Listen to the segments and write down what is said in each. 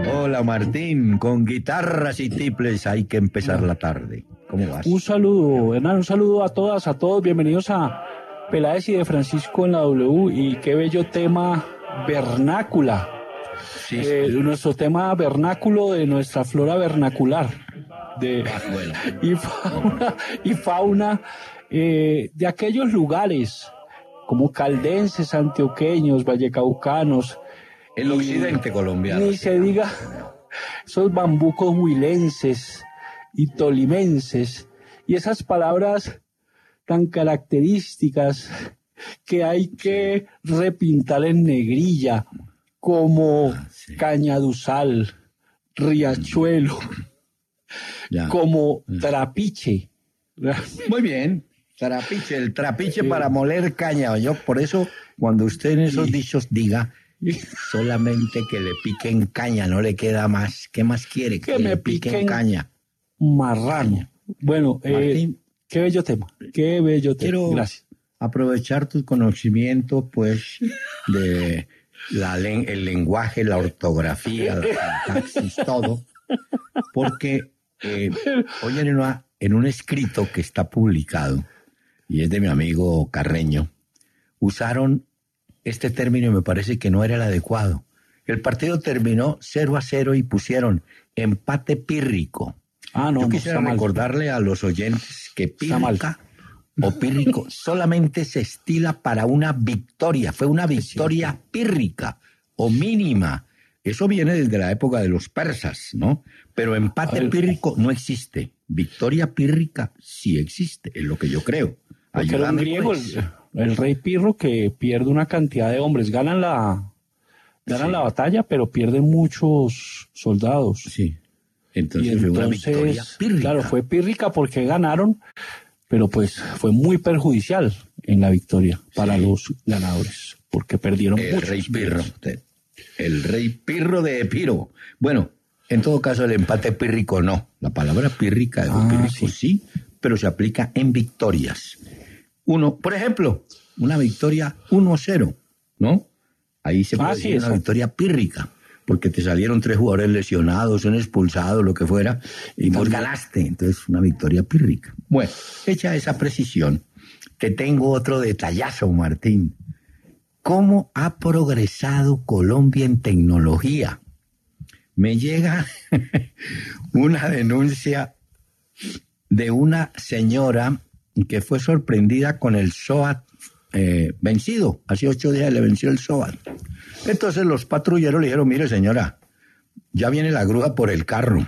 Hola Martín, con guitarras y tiples hay que empezar la tarde. ¿Cómo vas? Un saludo, Hernán, un saludo a todas, a todos. Bienvenidos a Peláez y de Francisco en la W. Y qué bello tema vernácula. Sí, Nuestro tema vernáculo de nuestra flora vernacular. bueno. Y fauna de aquellos lugares como caldenses, antioqueños, vallecaucanos. El occidente colombiano. Ni se diga esos bambucos huilenses y tolimenses y esas palabras tan características que hay que repintar en negrilla como cañaduzal, riachuelo, como trapiche. Muy bien, trapiche, el trapiche para moler caña. Yo por eso cuando usted en esos dichos diga solamente que le piquen caña, no le queda más. ¿Qué más quiere? Que me piquen caña. Marrano. Bueno, Martín, qué bello tema. Qué bello tema. Quiero Gracias. Aprovechar tu conocimiento, pues, de el lenguaje, la ortografía, la sintaxis, todo, porque hoy en un escrito que está publicado, y es de mi amigo Carreño, usaron este término y me parece que no era el adecuado. El partido terminó 0-0 y pusieron empate pírrico. Yo quisiera recordarle a los oyentes que pírrica o pírrico solamente se estila para una victoria. Fue una victoria pírrica o mínima. Eso viene desde la época de los persas, ¿no? Pero empate pírrico no existe. Victoria pírrica sí existe, es lo que yo creo. Era un griego, pues. El rey Pirro, que pierde una cantidad de hombres. Ganan la batalla, pero pierden muchos soldados. Sí. Entonces fue una victoria pírrica. Claro, fue pírrica porque ganaron, pero pues fue muy perjudicial en la victoria para los ganadores, porque perdieron muchos. El rey Pirro de Epiro. Bueno, en todo caso el empate pírrico no. La palabra pírrica o pírrico sí, pero se aplica en victorias. Por ejemplo, una victoria 1-0, ¿no? Ahí se puede decir una victoria pírrica, porque te salieron 3 jugadores lesionados, un expulsado, lo que fuera, y vos ganaste. Entonces, una victoria pírrica. Bueno, hecha esa precisión, te tengo otro detallazo, Martín. ¿Cómo ha progresado Colombia en tecnología? Me llega una denuncia de una señora que fue sorprendida con el SOAT vencido. Hace 8 días le venció el SOAT. Entonces los patrulleros le dijeron, mire señora, ya viene la grúa por el carro.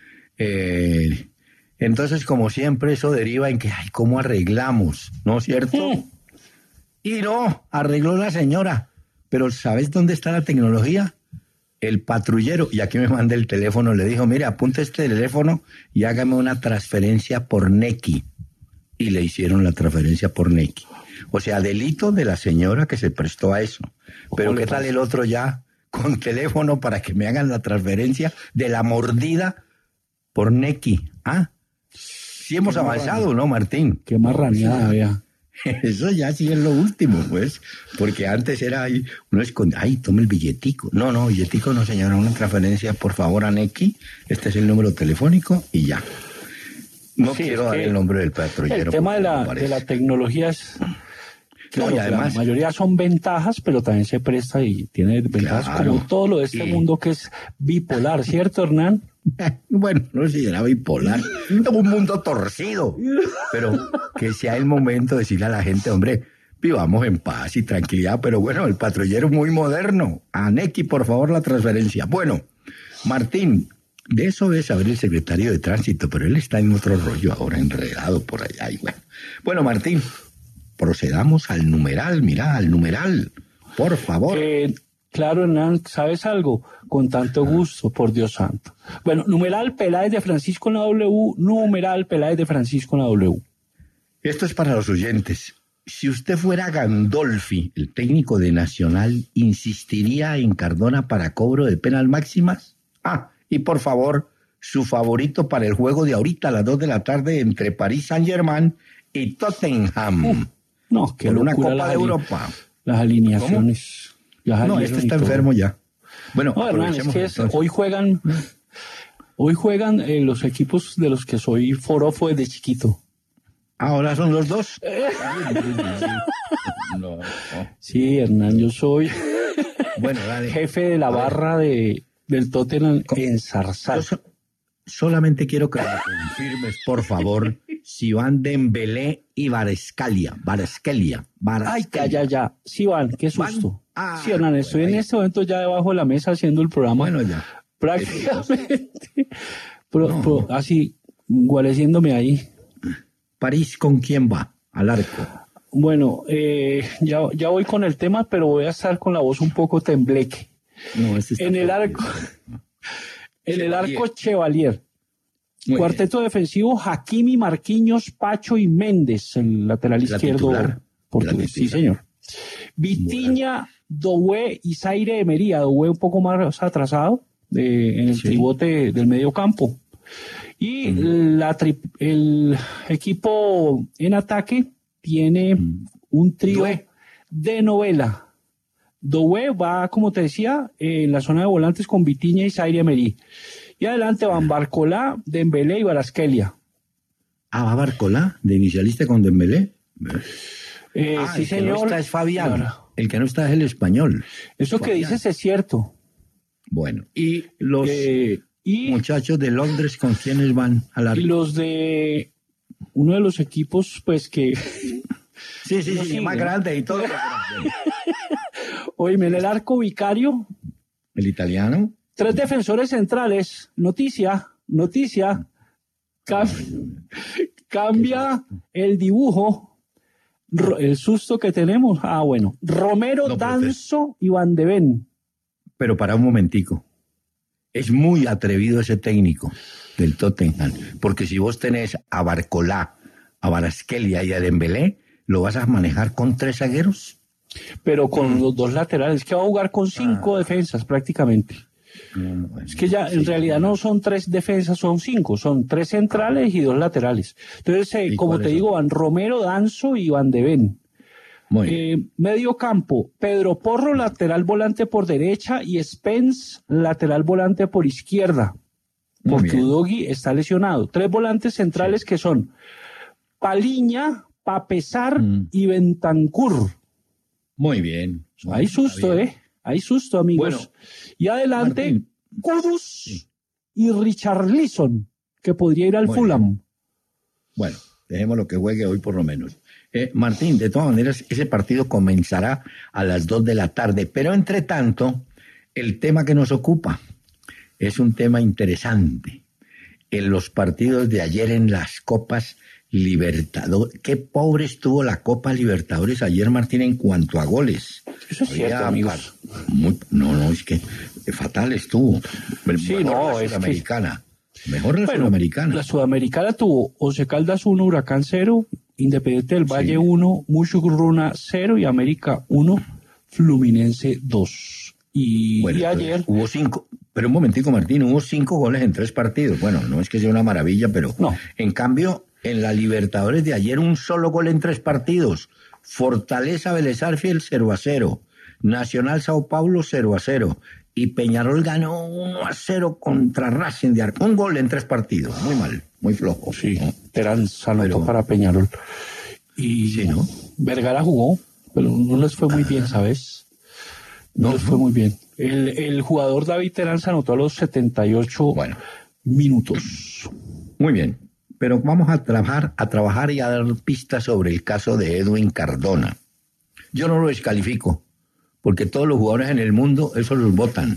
Entonces, como siempre, eso deriva en que, ¿cómo arreglamos? ¿No es cierto? Y no, arregló la señora. Pero ¿sabes dónde está la tecnología? El patrullero, y aquí me manda el teléfono, le dijo, mire, apunte este teléfono y hágame una transferencia por Nequi. Y le hicieron la transferencia por Nequi. O sea, delito de la señora que se prestó a eso. Pero ¿qué tal el otro ya con teléfono para que me hagan la transferencia de la mordida por Nequi? Sí hemos avanzado, ¿no, Martín? Qué marraneada había. Eso ya sí es lo último, pues. Porque antes era ahí, uno esconde, tome el billetico. No, billetico no, señora, una transferencia, por favor, a Nequi. Este es el número telefónico y ya. No quiero dar el nombre del patrullero. El tema de la tecnología es... Claro, y además, la mayoría son ventajas, pero también se presta y tiene ventajas como todo lo de este mundo que es bipolar, ¿cierto, Hernán? Bueno, no sé si era bipolar, un mundo torcido, pero que sea el momento de decirle a la gente, hombre, vivamos en paz y tranquilidad, pero bueno, el patrullero es muy moderno. A Nequi, por favor, la transferencia. Bueno, Martín, de eso debe saber el secretario de Tránsito, pero él está en otro rollo ahora, enredado por allá. Y bueno, Martín, procedamos al numeral, mira, al numeral, por favor. Claro, Hernán, ¿sabes algo? Con tanto gusto, por Dios santo. Bueno, numeral Peláez de Francisco en la W, numeral Peláez de Francisco en la W. Esto es para los oyentes. Si usted fuera Gandolfi, el técnico de Nacional, ¿insistiría en Cardona para cobro de penas máximas? Y por favor, su favorito para el juego de ahorita a las 2 de la tarde entre París Saint-Germain y Tottenham. Qué por una locura Copa de Europa. Las alineaciones. No, este está enfermo ya. Bueno, No, Hernán, es que entonces. hoy juegan los equipos de los que soy forofo desde chiquito. Ahora son los dos. No. Sí, Hernán, yo soy Bueno, dale. jefe de la barra del Tottenham en Zarzal. Solamente quiero que me confirmes, por favor, si van Dembélé y Kvaratskhelia. Ay, ya. Sí, van, qué susto. Ah, Sí, Hernán, estoy en este momento ya debajo de la mesa haciendo el programa. Bueno, ya. Prácticamente. Pero así, guareciéndome ahí. París, ¿con quién va? Al arco. Bueno, ya voy con el tema, pero voy a estar con la voz un poco tembleque. No, este está En el fuerte. arco, en el arco Chevalier. Muy Cuarteto defensivo, Hakimi, Marquinhos, Pacho y Méndez, el lateral La izquierdo titular. portugués. La Sí, titular. señor. Vitiña, Doué y Zaire Emery. Doué un poco más atrasado en el Sí. tribote del medio campo. Y el equipo en ataque tiene un trío Doué. de novela. Doué va, como te decía, en la zona de volantes con Vitiña y Zaire Emery. Y adelante van Barcolá, Dembélé y Kvaratskhelia. Ah, va Barcolá, de inicialista con Dembélé. Sí, el que señor. no está es Fabián. Claro. El que no está es el español. Eso que Fabián. dices es cierto. Bueno, y los Y muchachos de Londres, ¿con quiénes van al arco? y los de uno de los equipos, pues que, Sí, no sigue. más grande y todo. oíme, en el arco Vicario, El italiano. 3 defensores centrales. Noticia. Cambia el dibujo. El susto que tenemos. Ah, bueno. Romero, No, pero Danzo y Van de Ven. Pero para un momentico. Es muy atrevido ese técnico del Tottenham. Porque si vos tenés a Barcolá, a Kvaratskhelia y a Dembélé, ¿lo vas a manejar con 3 zagueros? Pero con los 2 laterales. Que va a jugar con 5 defensas prácticamente. Es que ya en realidad no son 3 defensas, son 5, son 3 centrales y 2 laterales. Entonces, ¿Y como cuáles te digo, van Romero, Danzo y Van de Ven. Muy bien. Medio campo, Pedro Porro, lateral volante por derecha y Spence, lateral volante por izquierda, Muy porque bien. Udogi está lesionado. 3 volantes centrales que son Paliña, Papesar y Bentancur. Muy bien. Hay susto, Está bien. Hay susto, amigos. Bueno, y adelante, Martín. Kudus y Richarlison, que podría ir al Muy Fulham. Bueno, dejemos lo que juegue hoy por lo menos. Martín, de todas maneras, ese partido comenzará a las 2 de la tarde, pero entre tanto, el tema que nos ocupa es un tema interesante. En los partidos de ayer en las Copas Libertadores, qué pobre estuvo la Copa Libertadores ayer, Martín, en cuanto a goles. Eso es cierto, amigos. No, es que fatal estuvo. Sí, Mejor no, la es que- Sudamericana. Mejor la Bueno, Sudamericana. La Sudamericana tuvo Once Caldas 1, Huracán 0, Independiente del Valle 1, Mushurruna 0 y América 1, Fluminense 2. Y Bueno, ayer, hubo 5, pero un momentico, Martín, hubo 5 goles en 3 partidos. Bueno, no es que sea una maravilla, pero No. en cambio, en la Libertadores de ayer, un solo gol en 3 partidos. Fortaleza Vélez Sarsfield 0-0, Nacional Sao Paulo 0-0 y Peñarol ganó 1-0 contra Racing de Arco. Un gol en 3 partidos, muy mal, muy flojo. sí, ¿no? Peranza anotó Pero- para Peñarol. Y Sí, ¿no? Vergara jugó, pero no les fue muy bien, ¿sabes? No No, les fue no. muy bien. El jugador David Teranza anotó a los 78 Bueno. minutos. Muy bien, pero vamos a trabajar y a dar pistas sobre el caso de Edwin Cardona. Yo no lo descalifico, porque todos los jugadores en el mundo, eso los votan,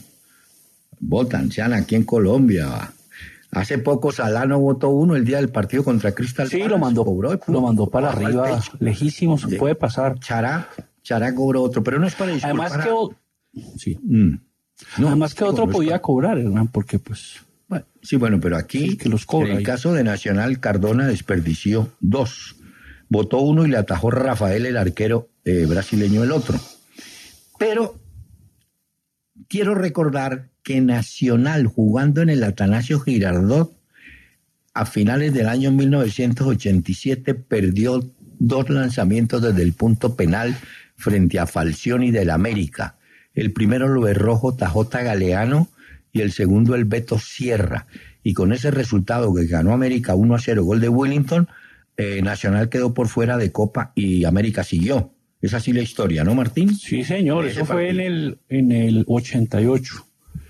sean aquí en Colombia. Hace poco Salano votó uno el día del partido contra Crystal Sí, Palace, lo mandó para bajó al arriba, pecho. lejísimos, Sí. puede pasar. Chará cobró otro, pero no es para disculpar. Además que, sí. No, Además que digo, otro no es podía para- cobrar, Hernán, porque pues... Bueno, sí, bueno, pero aquí, Sí, que los cobra en el ahí. caso de Nacional, Cardona desperdició 2. Votó uno y le atajó Rafael, el arquero brasileño, el otro. Pero quiero recordar que Nacional, jugando en el Atanasio Girardot, a finales del año 1987, perdió 2 lanzamientos desde el punto penal frente a Falcioni del América. El primero lo erró JJ Galeano y el segundo el Beto Sierra. Y con ese resultado que ganó América 1-0, gol de Wellington, Nacional quedó por fuera de Copa y América siguió. Es así la historia, ¿no, Martín? Sí, señor, eso fue en el 88.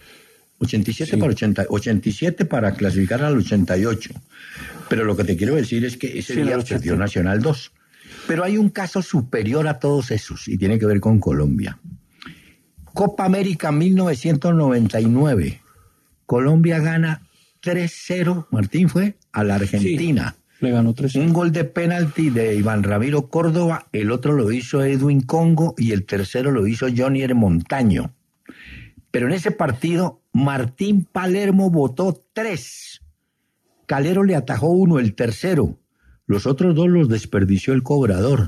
87 Sí. para 87 para clasificar al 88. Pero lo que te quiero decir es que ese día perdió Nacional 2. Pero hay un caso superior a todos esos y tiene que ver con Colombia. Copa América 1999. Colombia gana 3-0, Martín, fue a la Argentina. Sí, le ganó 3-0. Un gol de penalti de Iván Ramiro Córdoba, el otro lo hizo Edwin Congo y el tercero lo hizo Johnny Montaño. Pero en ese partido, Martín Palermo botó 3. Calero le atajó 1, el tercero. Los otros 2 los desperdició el cobrador.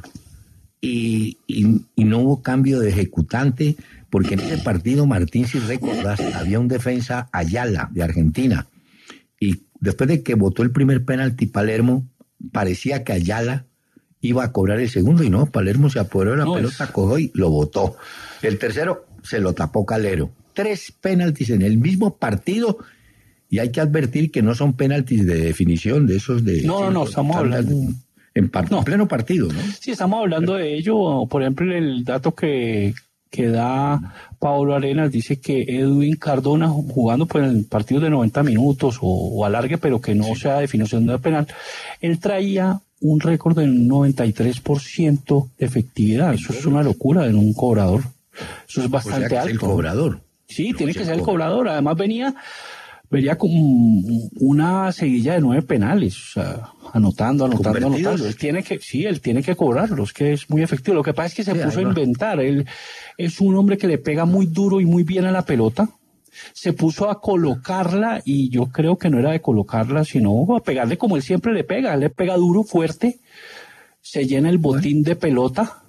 Y no hubo cambio de ejecutante, porque en ese partido, Martín, si recordás, había un defensa Ayala, de Argentina. Y después de que botó el primer penalti Palermo, parecía que Ayala iba a cobrar el segundo, y no, Palermo se apoderó de la pelota, cogió y lo botó. El tercero se lo tapó Calero. 3 penaltis en el mismo partido, y hay que advertir que no son penaltis de definición, de esos de... No, estamos hablando... En pleno partido, ¿no? Sí, estamos hablando de ello. Por ejemplo, el dato que da Pablo Arenas dice que Edwin Cardona, jugando pues en partidos de 90 minutos o alargue, pero que no sea definición de penal, él traía un récord de 93% de efectividad. Eso es una locura en un cobrador. Eso es bastante alto. Es el cobrador. Sí, tiene que ser el cobrador. Además venía con una seguilla de 9 penales, o sea, anotando. Él tiene que cobrarlos, que es muy efectivo. Lo que pasa es que se puso a inventar. Él es un hombre que le pega muy duro y muy bien a la pelota. Se puso a colocarla, y yo creo que no era de colocarla, sino a pegarle como él siempre le pega. Él le pega duro, fuerte, se llena el botín de pelota,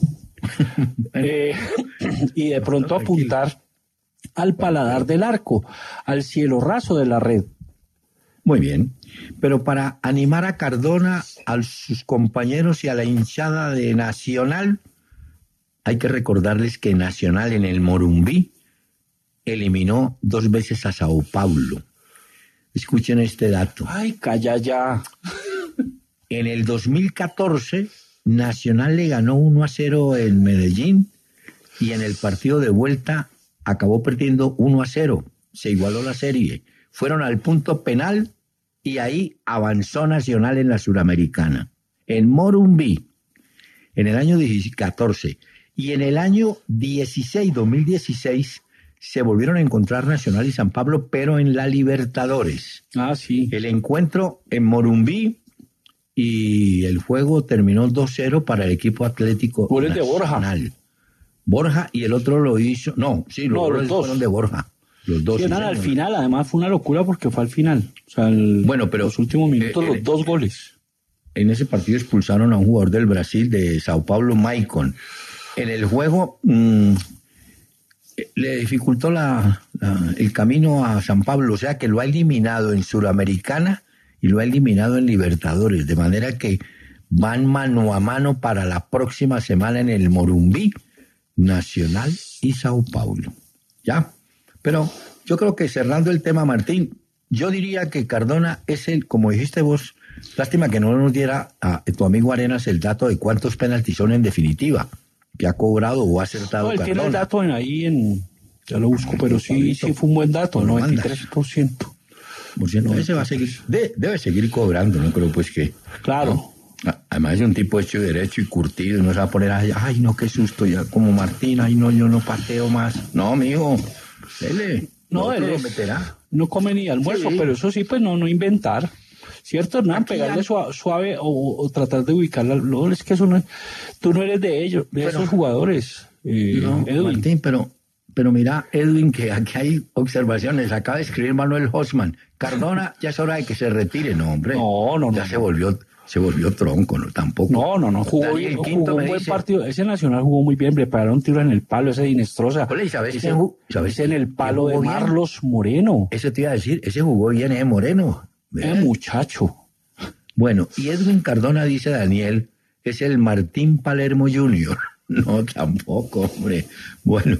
y de pronto apuntar al paladar del arco, al cielo raso de la red. Muy bien, pero para animar a Cardona, a sus compañeros y a la hinchada de Nacional, hay que recordarles que Nacional en el Morumbí eliminó 2 veces a Sao Paulo. Escuchen este dato. Ay, calla ya. En el 2014, Nacional le ganó 1-0 en Medellín, y en el partido de vuelta acabó perdiendo 1-0, se igualó la serie. Fueron al punto penal y ahí avanzó Nacional en la Suramericana. En Morumbí, en el año 14, y en el año 2016, se volvieron a encontrar Nacional y San Pablo, pero en la Libertadores. Ah, sí. El encuentro en Morumbí, y el juego terminó 2-0 para el equipo Atlético Goles Nacional. De Borja, y el otro lo hizo... No, sí, los dos fueron de Borja. Los dos. Sí, al final, además fue una locura porque fue al final. O sea, pero los últimos minutos, los 2 goles. En ese partido expulsaron a un jugador del Brasil, de Sao Paulo, Maicon. En el juego le dificultó el camino a San Pablo, o sea que lo ha eliminado en Suramericana y lo ha eliminado en Libertadores, de manera que van mano a mano para la próxima semana en el Morumbí, Nacional y Sao Paulo. ¿Ya? Pero yo creo que cerrando el tema, Martín, yo diría que Cardona es como dijiste vos, lástima que no nos diera a tu amigo Arenas el dato de cuántos penaltis son en definitiva, que ha cobrado o ha acertado él Cardona. Tiene el dato ahí ya lo busco, pero sí fue un buen dato, 93%. Ese va a seguir, debe seguir cobrando, no creo pues que... Claro. ¿no? Además es un tipo hecho y derecho y curtido, no se va a poner ahí, ay no, qué susto, ya como Martín, ay no, yo no pateo más. No, mijo, dele. No, él lo meterá. No come ni almuerzo, sí. Pero eso sí, pues no inventar. ¿Cierto, Hernán? Pegarle suave o tratar de ubicarla. No, es que eso no es, tú no eres de ellos, de esos jugadores. No, Edwin. Martín, pero mira, Edwin, que aquí hay observaciones. Acaba de escribir Manuel Hosman. Cardona, ya es hora de que se retire. No, hombre. No. Ya se volvió tronco, ¿no? Tampoco. No. Jugó bien, jugó un buen partido. Ese Nacional jugó muy bien, prepararon un tiro en el palo, ese de Inestrosa. ¿Sabes ese en el palo de Marlos Moreno. Eso te iba a decir, ese jugó bien, Moreno. Muchacho. Bueno, y Edwin Cardona, dice Daniel, es el Martín Palermo Jr. No, tampoco, hombre. Bueno,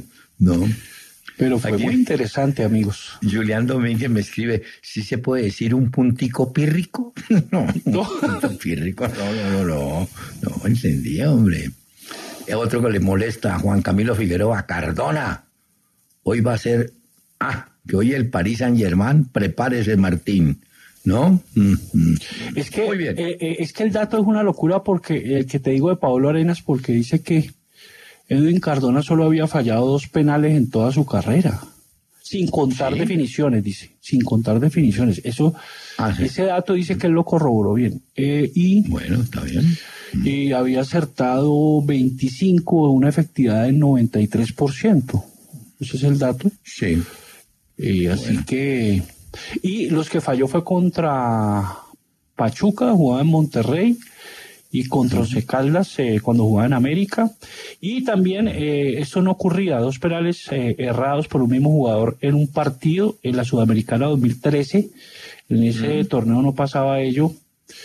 No. Pero fue muy interesante, amigos. Julián Domínguez me escribe, ¿sí se puede decir un puntico pírrico? No, punto pírrico, no entendí, hombre. Otro que le molesta a Juan Camilo Figueroa, Cardona. Hoy va a ser, que hoy el Paris Saint-Germain, prepárese Martín, ¿no? Es que, muy bien. Es que el dato es una locura porque, el que te digo de Pablo Arenas, porque dice que Edwin Cardona solo había fallado 2 penales en toda su carrera, sin contar definiciones, dice, sin contar definiciones. Eso, ese dato dice que él lo corroboró bien. Y bueno, está bien. Y había acertado 25 de una efectividad del 93%. Ese es el dato. Sí. Así que, y los que falló fue contra Pachuca, jugaba en Monterrey, y contra Once Caldas cuando jugaba en América. Y también esto no ocurría, 2 penales errados por un mismo jugador en un partido en la Sudamericana 2013. En ese torneo no pasaba ello.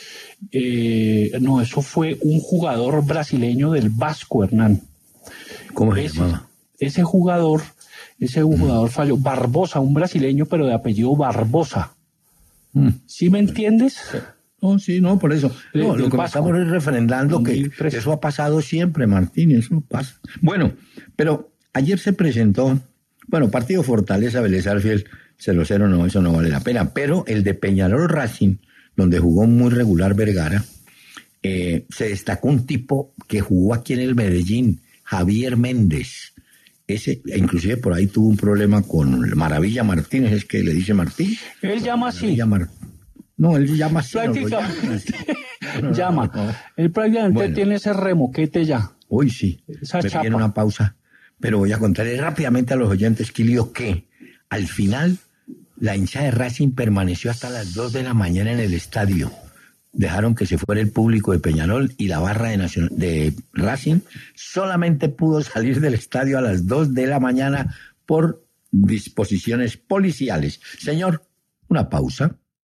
No, eso fue un jugador brasileño del Vasco, Hernán. ¿Cómo se llamaba? Ese jugador falló. Barbosa, un brasileño, pero de apellido Barbosa. ¿Sí me entiendes? No, sí, no, por eso. No, lo que estamos es refrendando que eso ha pasado siempre, Martín, eso pasa. Bueno, pero ayer se presentó, partido Fortaleza Vélez Sarsfield 0-0, no, eso no vale la pena, pero el de Peñarol Racing, donde jugó muy regular Vergara, se destacó un tipo que jugó aquí en el Medellín, Javier Méndez. Ese, inclusive por ahí tuvo un problema con Maravilla Martínez, es que le dice Martín. Él llama así. No, él llama así. Prácticamente llama. Él prácticamente tiene ese remoquete ya. Uy, sí. Esa me chapa. piden una pausa, pero voy a contarle rápidamente a los oyentes, Quilio, que al final la hinchada de Racing permaneció hasta las 2 de la mañana en el estadio. Dejaron que se fuera el público de Peñarol y la barra de Racing solamente pudo salir del estadio a las 2 de la mañana por disposiciones policiales. Señor, una pausa.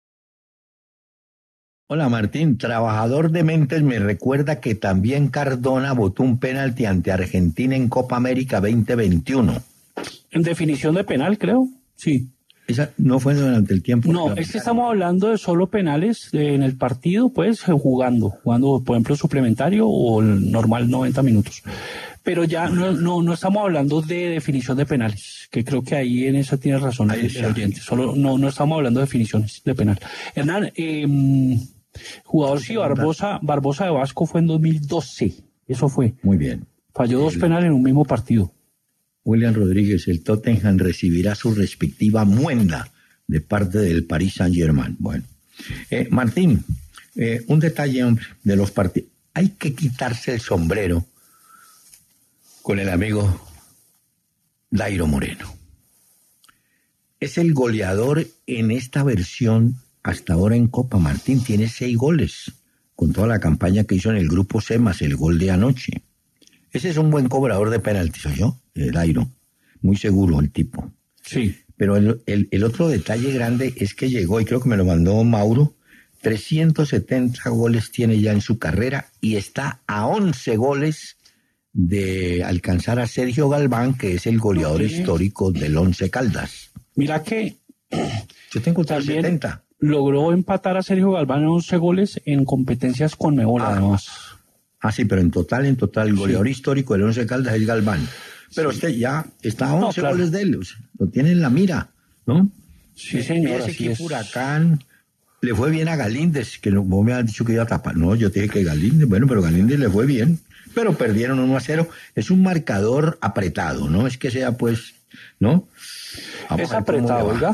Hola Martín, trabajador de mentes me recuerda que también Cardona votó un penalti ante Argentina en Copa América 2021. En definición de penal, creo, sí. Esa no fue durante el tiempo. No, es que estamos hablando de solo penales en el partido, pues jugando, por ejemplo, suplementario o el normal 90 minutos. Pero ya no estamos hablando de definición de penales, que creo que ahí en esa tiene razón el oyente. Solo no estamos hablando de definiciones de penal. Hernán, jugador sí, Barbosa de Vasco fue en 2012, eso fue. Muy bien. Falló 2 penales en un mismo partido. William Rodríguez, el Tottenham recibirá su respectiva muenda de parte del Paris Saint-Germain. Bueno, Martín, un detalle, hombre, de los partidos. Hay que quitarse el sombrero con el amigo Dairo Moreno. Es el goleador en esta versión hasta ahora en Copa. Martín tiene 6 goles, con toda la campaña que hizo en el Grupo C más el gol de anoche. Ese es un buen cobrador de penaltis, ¿soy yo? Dairo. Muy seguro el tipo. Sí. Pero el otro detalle grande es que llegó, y creo que me lo mandó Mauro, 370 goles tiene ya en su carrera y está a 11 goles de alcanzar a Sergio Galván, que es el goleador histórico del Once Caldas. Mira que yo tengo 370. Logró empatar a Sergio Galván en 11 goles en competencias con Conmebol, además. Sí, pero en total, el goleador histórico del Once Caldas es Galván. Pero usted ya está a 11 goles de él, lo tiene en la mira, ¿no? Sí, señor. Ese equipo Huracán le fue bien a Galíndez, que vos me has dicho que iba a tapar. No, yo te dije que Galíndez, pero Galíndez le fue bien, pero perdieron 1-0. Es un marcador apretado, ¿no? Es que sea, pues, ¿no? Es apretado, oiga.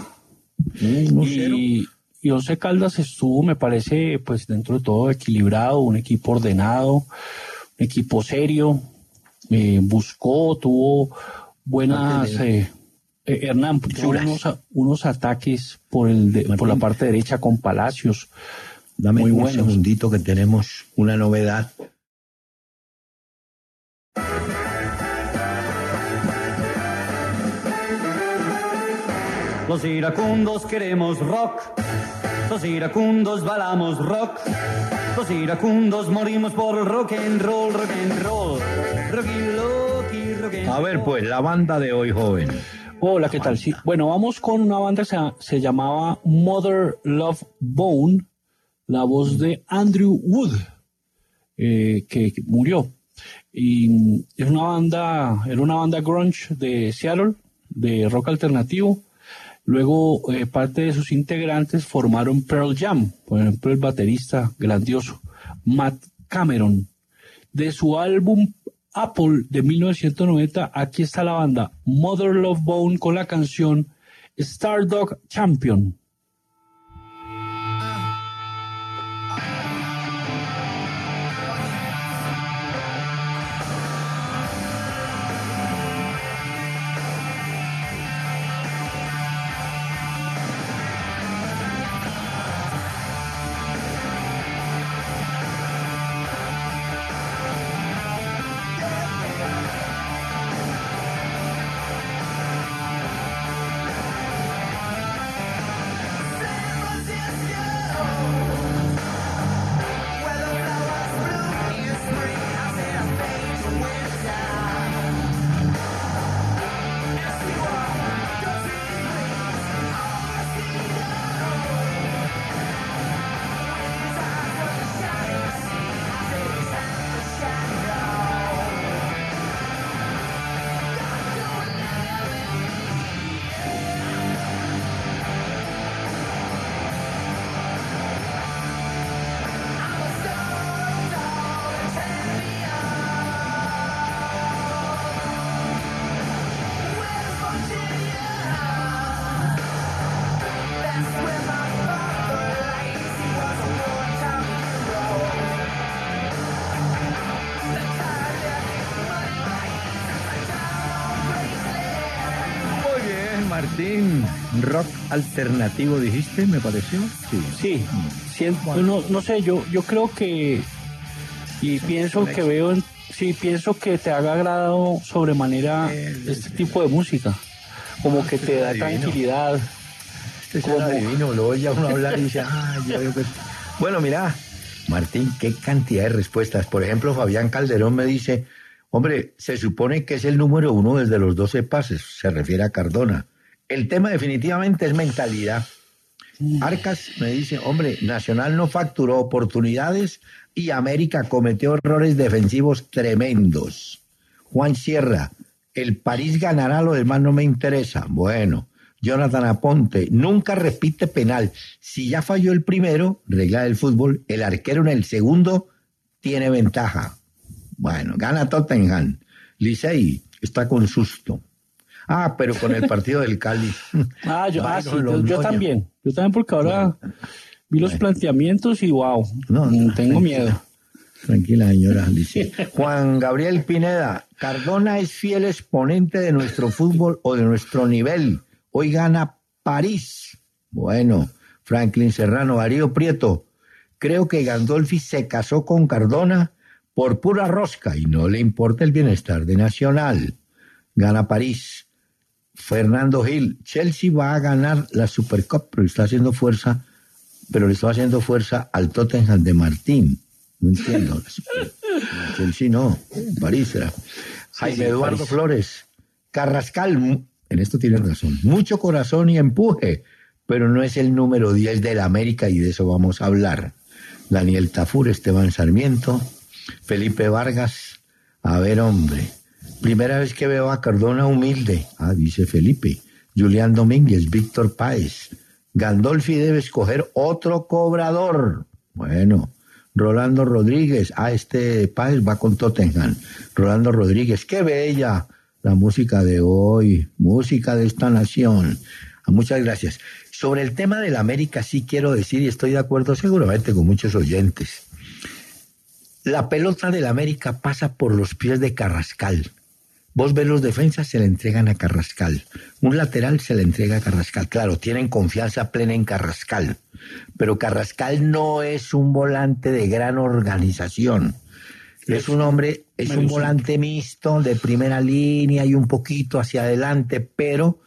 Y Once Caldas estuvo, me parece, pues dentro de todo equilibrado, un equipo ordenado, un equipo serio, buscó, tuvo buenas, Hernán, tuvo unos ataques por la parte derecha con Palacios. Dame muy un segundito que tenemos una novedad. Los iracundos queremos rock, los iracundos bailamos rock, los iracundos morimos por rock and roll, rock and roll, rocky loki, A ver, pues, la banda de hoy, joven. Hola, ¿qué tal? Sí, bueno, vamos con una banda que se llamaba Mother Love Bone, la voz de Andrew Wood, que murió. Y era una banda grunge de Seattle, de rock alternativo. Luego, parte de sus integrantes formaron Pearl Jam, por ejemplo, el baterista grandioso Matt Cameron. De su álbum Apple de 1990, aquí está la banda Mother Love Bone con la canción Stardog Champion. Martín, rock alternativo dijiste, me pareció. Sí. No sé, yo creo que y pienso que pienso que te haga agrado sobremanera este tipo de música, como que te da tranquilidad. Como divino, lo oye a uno hablar y dice, Bueno, mira, Martín, qué cantidad de respuestas. Por ejemplo, Fabián Calderón me dice, hombre, se supone que es el número 1 desde los 12 pases, se refiere a Cardona. El tema definitivamente es mentalidad. Arcas me dice, hombre, Nacional no facturó oportunidades y América cometió errores defensivos tremendos. Juan Sierra, el París ganará, lo demás no me interesa. Bueno, Jonathan Aponte, nunca repite penal. Si ya falló el primero, regla del fútbol, el arquero en el segundo tiene ventaja. Bueno, gana Tottenham. Licey está con susto. Pero con el partido del Cali. Yo también. Yo también, porque ahora vi los planteamientos y wow, tengo miedo. Tranquila, señora Alicia. Juan Gabriel Pineda, Cardona es fiel exponente de nuestro fútbol o de nuestro nivel. Hoy gana París. Bueno, Franklin Serrano, Darío Prieto, creo que Gandolfi se casó con Cardona por pura rosca y no le importa el bienestar de Nacional. Gana París. Fernando Gil, Chelsea va a ganar la Supercup, pero le está haciendo fuerza al Tottenham de Martín. No entiendo. Chelsea no, París será. Jaime Eduardo París. Flores, Carrascal, en esto tiene razón, mucho corazón y empuje, pero no es el número 10 del América y de eso vamos a hablar. Daniel Tafur, Esteban Sarmiento, Felipe Vargas, a ver, hombre. Primera vez que veo a Cardona humilde. Dice Felipe. Julián Domínguez, Víctor Páez. Gandolfi debe escoger otro cobrador. Bueno, Rolando Rodríguez. Este Páez va con Tottenham. Rolando Rodríguez, qué bella la música de hoy, música de esta nación. Muchas gracias. Sobre el tema del América sí quiero decir, y estoy de acuerdo seguramente con muchos oyentes, la pelota del América pasa por los pies de Carrascal. Vos ves los defensas, se le entregan a Carrascal. Un lateral se le entrega a Carrascal. Claro, tienen confianza plena en Carrascal. Pero Carrascal no es un volante de gran organización. Es un hombre, un volante mixto, de primera línea y un poquito hacia adelante, pero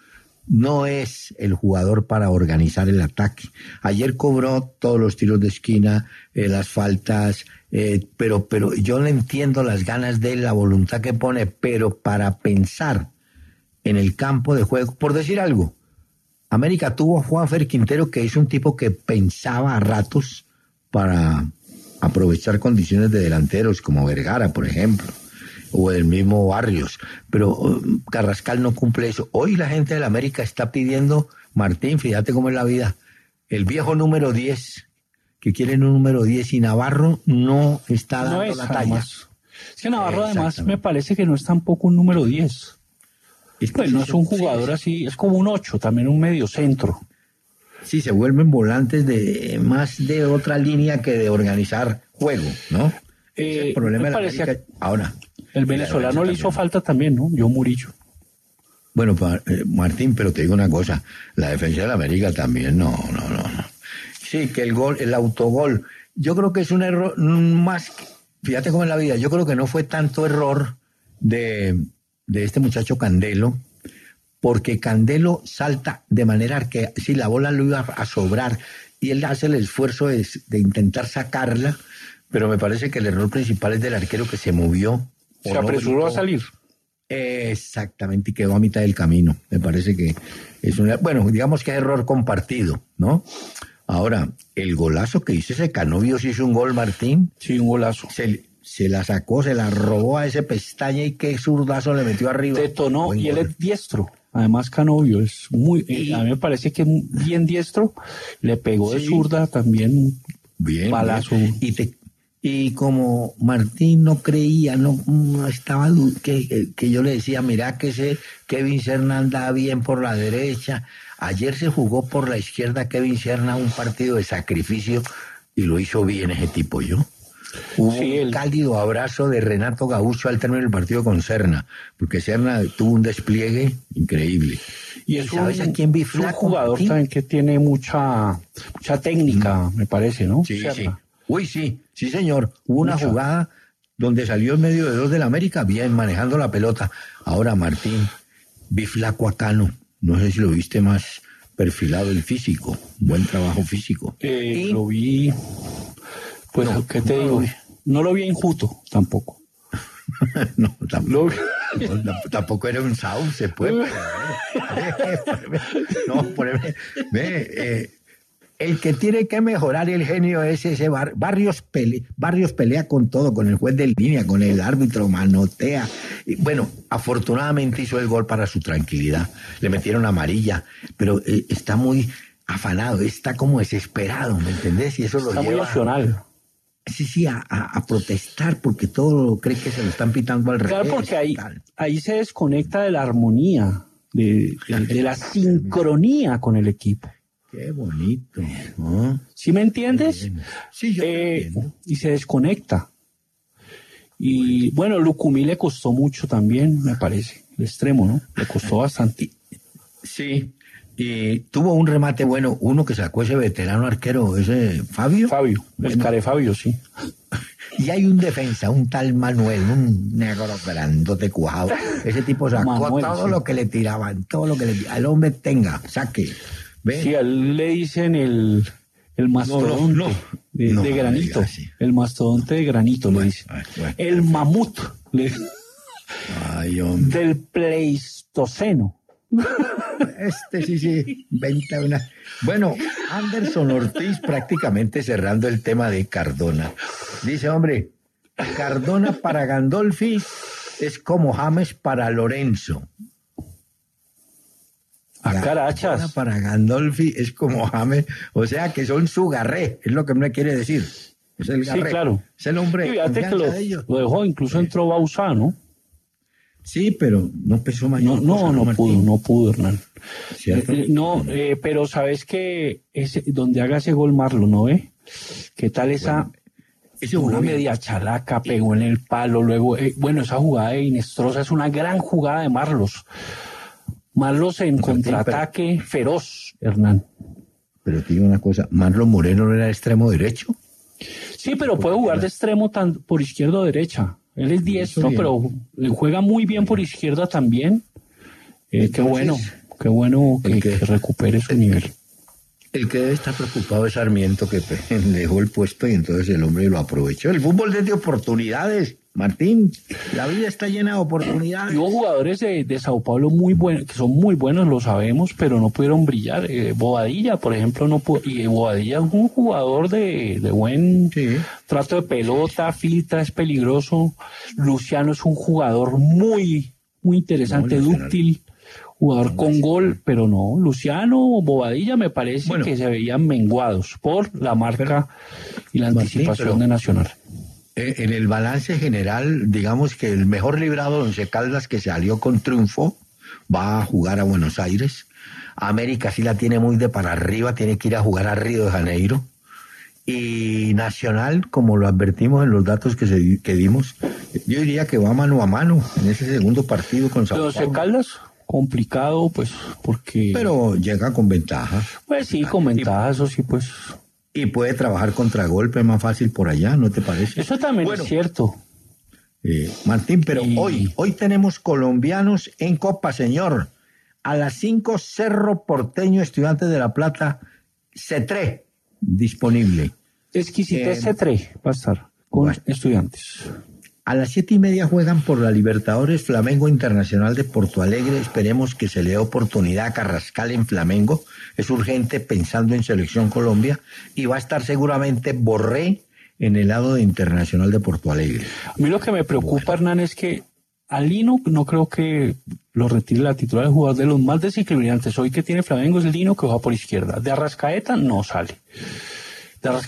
no es el jugador para organizar el ataque. Ayer cobró todos los tiros de esquina, las faltas, pero yo le entiendo las ganas de él, la voluntad que pone, pero para pensar en el campo de juego, por decir algo, América tuvo a Juanfer Quintero, que es un tipo que pensaba a ratos para aprovechar condiciones de delanteros, como Vergara, por ejemplo, o el mismo Barrios, pero Carrascal no cumple eso. Hoy la gente del América está pidiendo, Martín, fíjate cómo es la vida, el viejo número 10, que quieren un número 10, y Navarro no está dando la talla. Además. Es que Navarro además me parece que no es tampoco un número 10. Pues no es un jugador así, es como un 8, también un medio centro. Sí, se vuelven volantes de más de otra línea que de organizar juego, ¿no? El problema de la América ahora. El venezolano le hizo falta también, ¿no? Yo Murillo. Bueno, Martín, pero te digo una cosa, la defensa de la América también, no. Sí, que el autogol, yo creo que es un error más, fíjate cómo es la vida, yo creo que no fue tanto error de este muchacho Candelo, porque Candelo salta de manera que si la bola lo iba a sobrar y él hace el esfuerzo de intentar sacarla, pero me parece que el error principal es del arquero que se movió. Se apresuró a salir. Exactamente, y quedó a mitad del camino. Me parece que es bueno, digamos que es error compartido, ¿no? Ahora, el golazo que hizo ese Canovio, ¿sí hizo un gol, Martín? Sí, un golazo. Se la sacó, se la robó a ese Pestaña y qué zurdazo le metió arriba. Detonó, y él es diestro. Además, Canovio es a mí me parece que bien diestro. Le pegó de zurda también. Bien. Balazo. Y como Martín no creía, no estaba, que yo le decía, mira que ese Kevin Serna anda bien por la derecha. Ayer se jugó por la izquierda Kevin Serna, un partido de sacrificio, y lo hizo bien ese tipo, ¿yo? Hubo un cálido abrazo de Renato Gaucho al término del partido con Serna, porque Serna tuvo un despliegue increíble. Y ¿sabes a quién vi flaco? Un jugador también que tiene mucha técnica, me parece, ¿no? Sí, Serna. Sí. Uy, sí señor. Hubo una jugada donde salió en medio de dos del América, bien, manejando la pelota. Ahora, Martín, vi flaco a Cano. No sé si lo viste más perfilado el físico. Buen trabajo físico. Lo vi... Pues, no, ¿qué te digo? No lo vi enjuto, tampoco. No, tampoco era un sauce, pues. El que tiene que mejorar el genio es ese Barrios pelea con todo, con el juez de línea, con el árbitro, manotea. Y, bueno, afortunadamente hizo el gol para su tranquilidad. Le metieron amarilla, pero está muy afanado, está como desesperado, ¿me entendés? Y eso lo lleva... Está muy emocional. Sí, a protestar porque todo cree que se lo están pitando al revés. Claro, porque ahí se desconecta de la armonía, de la sincronía con el equipo. Qué bonito, ¿no? ¿Sí me entiendes? Sí, yo entiendo. Y se desconecta. Y bueno, Lucumí le costó mucho también, me parece, el extremo, ¿no? Le costó bastante. Sí. Y tuvo un remate bueno, uno que sacó ese veterano arquero, ese Fabio. El care Fabio, sí. Y hay un defensa, un tal Manuel, un negro grandote cuajado. Ese tipo sacó Manuel, todo lo que le tiraban, todo lo que al hombre tenga, saque. ¿Ve? Sí, a él le dicen el mastodonte de granito. El mastodonte de granito, le dicen. Bueno. El mamut del Pleistoceno. Sí, 21. Bueno, Anderson Ortiz prácticamente cerrando el tema de Cardona. Dice, hombre, Cardona para Gandolfi es como James para Lorenzo. Carachas. Para Gandolfi es como James, o sea que son su garré, es lo que me quiere decir. Es el garré. Sí, claro. Es el hombre. Sí, fíjate que lo dejó, incluso entró Bauzá, ¿no? Sí, pero no pesó mayor. No pudo, Hernán. Pero sabes que donde haga ese gol Marlon, ¿no ve? ¿Qué tal esa una media chalaca, pegó en el palo, luego, esa jugada de Inestrosa es una gran jugada de Marlos. Marlos en contraataque feroz, Hernán. Pero te digo una cosa, Marlon Moreno no era extremo derecho. Sí, pero puede jugar de extremo por izquierda o derecha. Él es diestro, pero juega muy bien por izquierda también. Qué bueno qué bueno que recupere su nivel. El que debe estar preocupado es Sarmiento, que le dejó el puesto y entonces el hombre lo aprovechó. El fútbol es de oportunidades, Martín. La vida está llena de oportunidades. Y hubo jugadores de Sao Paulo muy buenos, que son muy buenos, lo sabemos, pero no pudieron brillar. Bobadilla, por ejemplo, no pudo. Y Bobadilla es un jugador de buen trato de pelota, filtra, es peligroso. Luciano es un jugador muy interesante, dúctil. Jugador con gol, pero no, Luciano o Bobadilla me parece que se veían menguados por la marca y la anticipación de Nacional. En el balance general, digamos que el mejor librado Once Caldas, que salió con triunfo, va a jugar a Buenos Aires. América sí la tiene muy de para arriba, tiene que ir a jugar a Río de Janeiro. Y Nacional, como lo advertimos en los datos que dimos, yo diría que va mano a mano en ese segundo partido con Sao Paulo. ¿Once Caldas? Complicado, pues, porque... Pero llega con ventaja. Pues sí, con ventaja, eso sí, pues... Y puede trabajar contragolpe más fácil por allá, ¿no te parece? Eso también es cierto. Martín, pero hoy tenemos colombianos en Copa, señor. A las 5, Cerro Porteño, Estudiantes de La Plata, C3, disponible. Exquisite C3 va a estar con Estudiantes. A las 7:30 juegan por la Libertadores Flamengo Internacional de Porto Alegre. Esperemos que se le dé oportunidad a Carrascal en Flamengo. Es urgente pensando en Selección Colombia. Y va a estar seguramente Borré en el lado de Internacional de Porto Alegre. A mí lo que me preocupa, Hernán, es que a Lino no creo que lo retire la titular del jugador de los más desequilibrantes. Hoy que tiene Flamengo es Lino, que juega por izquierda. De Arrascaeta no sale. Pero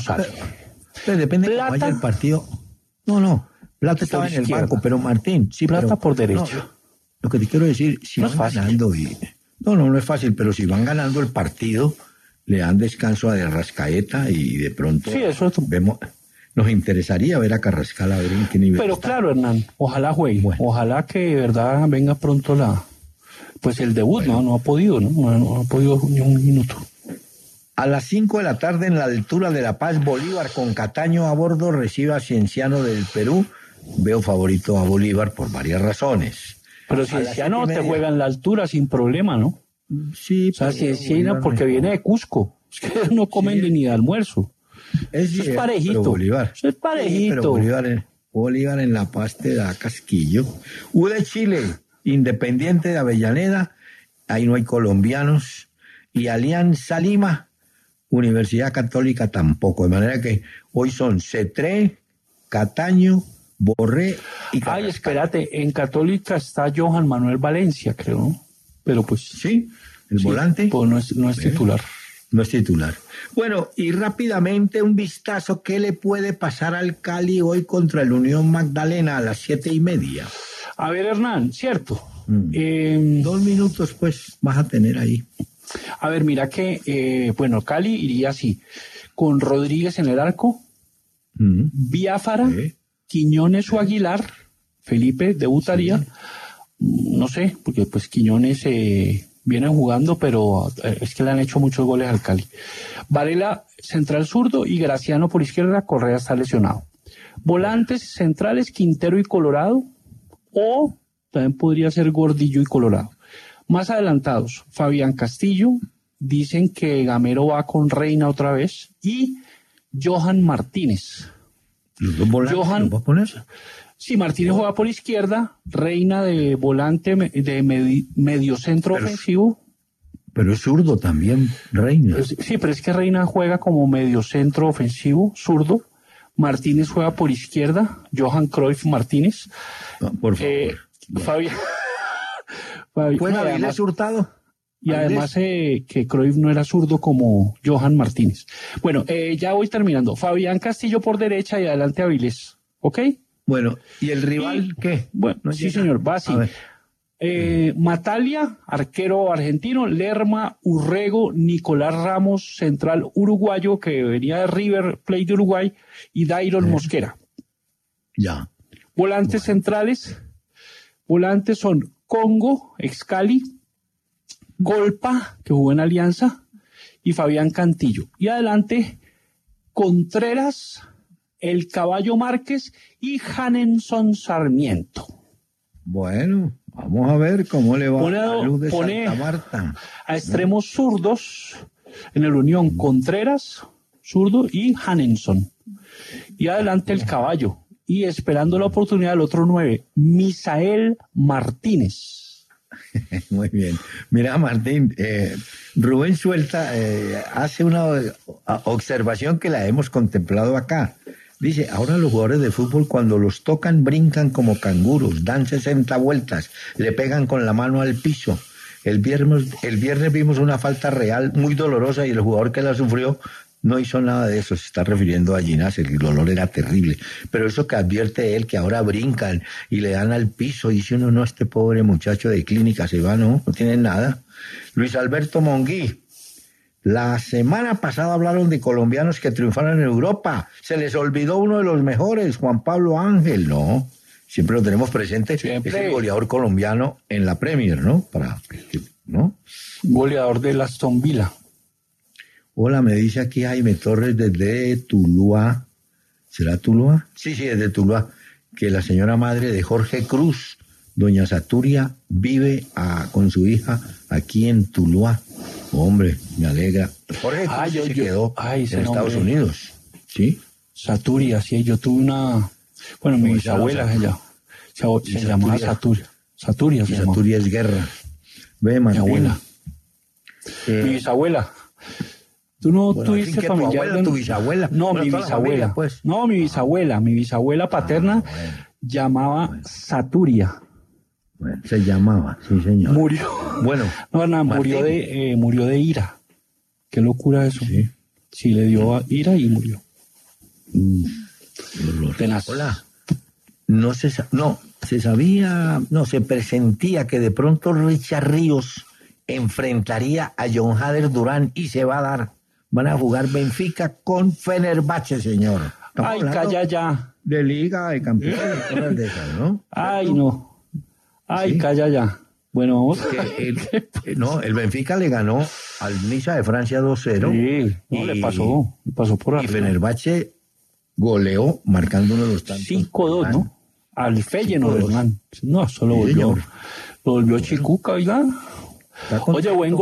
depende de cómo vaya el partido. No. Plata estaba en el banco, pero Martín... Sí, Plata por derecho. No, lo que te quiero decir, si van ganando... No es fácil, pero si van ganando el partido, le dan descanso a Arrascaeta y de pronto vemos... Nos interesaría ver a Carrascal a ver en qué nivel Pero está. Claro, Hernán, ojalá juegue. Bueno. Ojalá que de verdad venga pronto el debut, no ha podido, no ha podido ni un minuto. A las 5 de la tarde, en la altura de La Paz, Bolívar con Cataño a bordo recibe a Cienciano del Perú. Veo favorito a Bolívar por varias razones. Pero Cienciano te juega en la altura sin problema, ¿no? Sí. O sea, Cienciano porque viene de Cusco. Es que no comen ni de almuerzo. Eso es parejito. Bolívar. Eso es parejito. Sí, pero Bolívar en La Paz te da casquillo. U de Chile, Independiente de Avellaneda. Ahí no hay colombianos. Y Alianza Lima, Universidad Católica tampoco. De manera que hoy son C3, Cataño, Borré y Carrascal. Ay, espérate, en Católica está Johan Manuel Valencia, creo. Pero pues... Sí, volante. Pues no es titular. No es titular. Bueno, y rápidamente un vistazo. ¿Qué le puede pasar al Cali hoy contra el Unión Magdalena a las 7:30? A ver, Hernán, cierto. 2 minutos, pues, vas a tener ahí. A ver, mira que, Cali iría así. Con Rodríguez en el arco, Biafara, Quiñones o Aguilar, Felipe debutaría, no sé, porque pues Quiñones viene jugando, pero es que le han hecho muchos goles al Cali. Varela, central zurdo, y Graciano por izquierda. Correa está lesionado. Volantes centrales, Quintero y Colorado, o también podría ser Gordillo y Colorado. Más adelantados, Fabián Castillo, dicen que Gamero va con Reina otra vez, y Johan Martínez. ¿Los dos volantes los va a poner? Sí, Martínez juega por izquierda, Reina de volante de mediocentro ofensivo. Pero es zurdo también, Reina. Sí, pero es que Reina juega como mediocentro ofensivo, zurdo. Martínez juega por izquierda, Johan Cruyff Martínez. Por favor. Fabián. ¿Juega Avilés Hurtado? Y además que Cruyff no era zurdo como Johan Martínez. Bueno, ya voy terminando. Fabián Castillo por derecha y adelante Avilés. ¿Ok? Bueno, ¿y el rival qué? Bueno, sí, señor, va así. Matalia, arquero argentino, Lerma, Urrego, Nicolás Ramos, central uruguayo que venía de River Plate de Uruguay, y Dairon Mosquera. Ya. Volantes centrales. Volantes son Congo, Excali, Golpa, que jugó en Alianza, y Fabián Cantillo. Y adelante, Contreras, El Caballo Márquez y Janenson Sarmiento. Bueno, Vamos a ver cómo le va a Luz de pone Santa Marta. A extremos zurdos en el Unión Contreras, zurdo, y Hanenson. Y adelante el caballo. Y esperando la oportunidad del otro 9, Misael Martínez. Muy bien. Mira, Martín, Rubén Suelta hace una observación que la hemos contemplado acá. Dice, ahora los jugadores de fútbol cuando los tocan brincan como canguros, dan 60 vueltas, le pegan con la mano al piso. El viernes vimos una falta real muy dolorosa y el jugador que la sufrió no hizo nada de eso. Se está refiriendo a Ginás, el dolor era terrible. Pero eso que advierte él, que ahora brincan y le dan al piso, dice uno, no, este pobre muchacho de clínica se va, no tiene nada. Luis Alberto Monguí. La semana pasada hablaron de colombianos que triunfaron en Europa. Se les olvidó uno de los mejores, Juan Pablo Ángel. No, siempre lo tenemos presente. Siempre. Es el goleador colombiano en la Premier, ¿no? ¿No? Goleador del Aston Villa. Hola, me dice aquí Jaime Torres desde Tuluá. ¿Será Tuluá? Sí, desde Tuluá. Que la señora madre de Jorge Cruz, doña Saturia, vive con su hija aquí en Tuluá. Hombre, me alegra. Jorge Cruz se quedó en Estados Unidos. ¿Sí? Saturia, sí. Yo tuve mi bisabuela, ella se llamaba Saturia. Saturia se llamaba. Saturia es guerra. Ve, Martín. Mi abuela. Mi bisabuela. ¿Tú no tuviste familiar? ¿Tu bisabuela? No, mi bisabuela. Familia, pues. No, mi bisabuela. Mi bisabuela paterna llamaba Saturia. Bueno, se llamaba, sí, señor. Murió. Bueno. No, murió de ira. Qué locura eso. Sí, le dio ira y murió. Tenaz. Hola. Se presentía que de pronto Richard Ríos enfrentaría a John Hader Durán y se va a dar. Van a jugar Benfica con Fenerbahce, señor. Ay, calla ya. De Liga, de Campeones, cosas de esas, ¿no? Ay, no. Ay, ¿sí? Calla ya. Bueno, vamos. El Benfica le ganó al Niza de Francia 2-0. Sí, le pasó por arriba. Y Fenerbahce goleó marcando uno de los tantos. 5-2, ¿no? Al Feyenoord, hermano. No, solo volvió Chicuca, oiga. Oye, buen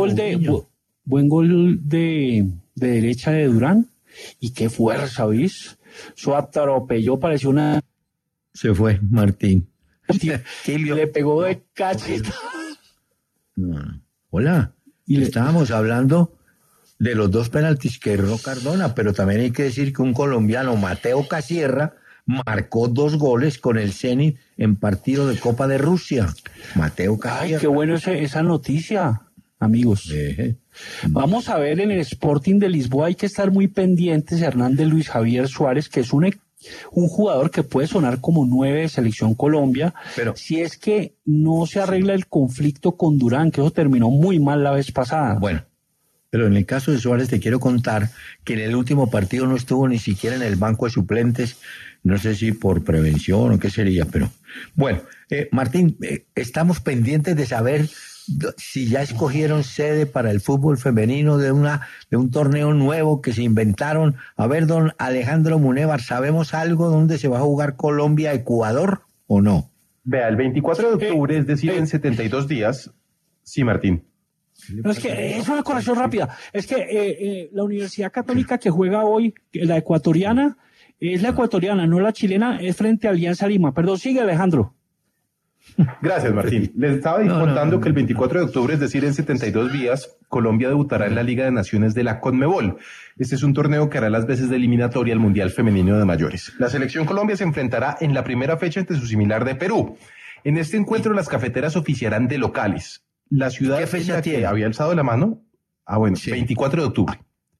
gol de derecha de Durán. Y qué fuerza, ¿viste? Su atropelló, pareció una... Se fue, Martín. Le pegó de cacheta. No. Hola. Estábamos hablando de los dos penaltis que erró Cardona, pero también hay que decir que un colombiano, Mateo Casierra, marcó 2 goles con el Zenit en partido de Copa de Rusia. Mateo Casierra. Ay, qué bueno esa noticia, amigos. Vamos a ver en el Sporting de Lisboa, hay que estar muy pendientes, Hernán, de Luis Javier Suárez, que es un jugador que puede sonar como 9 de Selección Colombia, pero si es que no se arregla el conflicto con Durán, que eso terminó muy mal la vez pasada. Bueno, pero en el caso de Suárez te quiero contar que en el último partido no estuvo ni siquiera en el banco de suplentes, no sé si por prevención o qué sería, pero bueno, Martín, estamos pendientes de saber si ya escogieron sede para el fútbol femenino de un torneo nuevo que se inventaron. A ver, don Alejandro Munévar, ¿sabemos algo dónde se va a jugar Colombia-Ecuador o no? Vea, el 24 de octubre, es decir, en 72 días. Sí, Martín. Pero es que es una corrección rápida. Es que la Universidad Católica que juega hoy, la ecuatoriana, es la ecuatoriana, no la chilena, es frente a Alianza Lima. Perdón, sigue, Alejandro. Gracias, Martín. Les estaba contando que el 24 de octubre, es decir, en 72 días, Colombia debutará en la Liga de Naciones de la Conmebol. Este es un torneo que hará las veces de eliminatoria al Mundial Femenino de Mayores. La selección Colombia se enfrentará en la primera fecha ante su similar de Perú. En este encuentro, las cafeteras oficiarán de locales. La ciudad ¿qué fecha que había alzado la mano? Sí. 24 de octubre.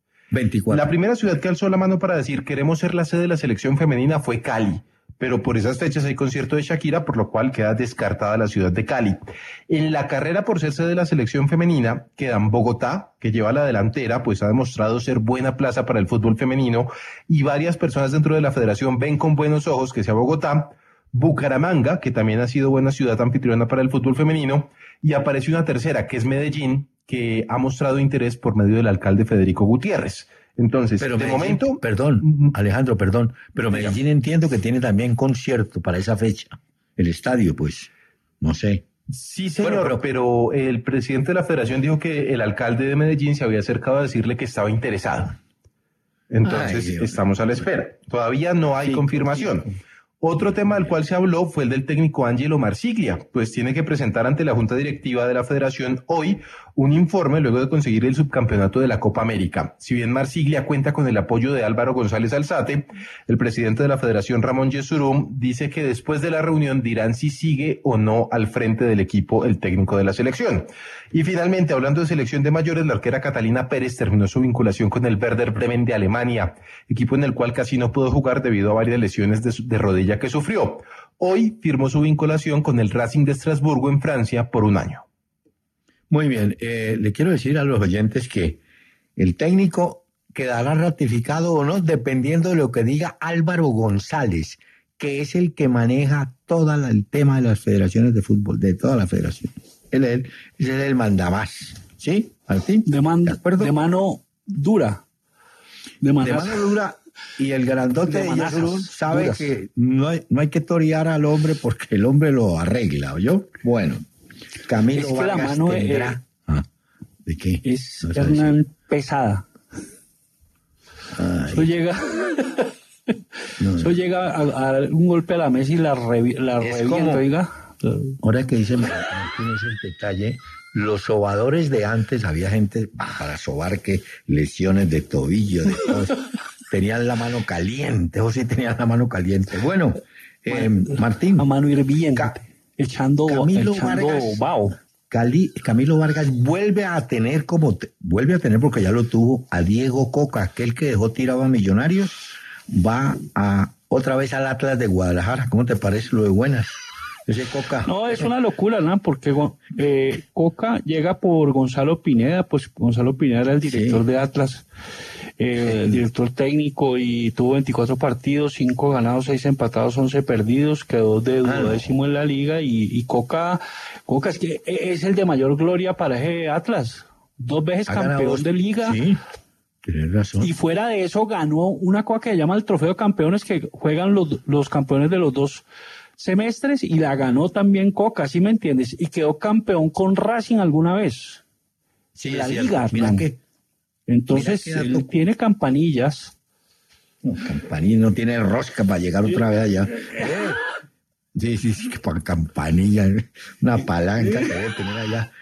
24. La primera ciudad que alzó la mano para decir queremos ser la sede de la selección femenina fue Cali. Pero por esas fechas hay concierto de Shakira, por lo cual queda descartada la ciudad de Cali. En la carrera por ser sede de la selección femenina quedan Bogotá, que lleva la delantera, pues ha demostrado ser buena plaza para el fútbol femenino, y varias personas dentro de la federación ven con buenos ojos que sea Bogotá, Bucaramanga, que también ha sido buena ciudad anfitriona para el fútbol femenino, y aparece una tercera, que es Medellín, que ha mostrado interés por medio del alcalde Federico Gutiérrez. Entonces, pero de Medellín, momento... Perdón, Alejandro, pero Medellín entiendo que tiene también concierto para esa fecha. El estadio, pues, no sé. Sí, señor, Bueno, pero el presidente de la federación dijo que el alcalde de Medellín se había acercado a decirle que estaba interesado. Entonces, Ay, Dios. estamos a la espera. Todavía no hay Sí, confirmación. Otro tema del cual se habló fue el del técnico Angelo Marsiglia, pues tiene que presentar ante la Junta Directiva de la Federación hoy un informe luego de conseguir el subcampeonato de la Copa América. Si bien Marsiglia cuenta con el apoyo de Álvaro González Alzate, el presidente de la Federación, Ramón Yesurum, dice que después de la reunión dirán si sigue o no al frente del equipo el técnico de la selección. Y finalmente, hablando de selección de mayores, la arquera Catalina Pérez terminó su vinculación con el Werder Bremen de Alemania, equipo en el cual casi no pudo jugar debido a varias lesiones de rodilla que sufrió. Hoy firmó su vinculación con el Racing de Estrasburgo en Francia por un año. Muy bien, le quiero decir a los oyentes que el técnico quedará ratificado o no dependiendo de lo que diga Álvaro González, que es el que maneja todo el tema de las federaciones de fútbol, de toda la federación. Él es el mandamás. ¿Sí, Martín? ¿De mano dura. De mano dura. Y el grandote de Yesurún sabe duras. Que no hay que torear al hombre porque el hombre lo arregla, ¿oyó? Bueno, Camilo es que Vargas la mano tendrá... ¿De qué? Es Hernán pesada. Ay. Eso llega... Eso llega a un golpe a la mesa y la revienta, oiga. Ahora que dice Martín ese detalle, los sobadores de antes, había gente para sobar que lesiones de tobillo, de todo eso. Tenían la mano caliente, o sí tenían la mano caliente. Bueno, Martín. A mano hirviente, echando Vargas, vaho. Camilo Vargas vuelve a tener porque ya lo tuvo a Diego Coca, aquel que dejó tirado a Millonarios, va otra vez al Atlas de Guadalajara. ¿Cómo te parece lo de buenas? Ese Coca. No, es una locura, ¿no? Porque Coca llega por Gonzalo Pineda, pues Gonzalo Pineda era el director de Atlas, el director técnico, y tuvo 24 partidos, 5 ganados, 6 empatados, 11 perdidos, quedó de 12º en la liga, y Coca es que es el de mayor gloria para ese Atlas, 2 veces campeón de liga. Sí. Tienes razón. Y fuera de eso ganó una cosa que se llama el Trofeo de Campeones, que juegan los campeones de los 2 semestres, y la ganó también Coca, ¿sí me entiendes? Y quedó campeón con Racing alguna vez. Sí, la es liga. Mira que, entonces, él tiene campanillas. No, campanilla, no tiene rosca para llegar otra vez allá. Sí, para campanilla, una palanca que debe tener allá.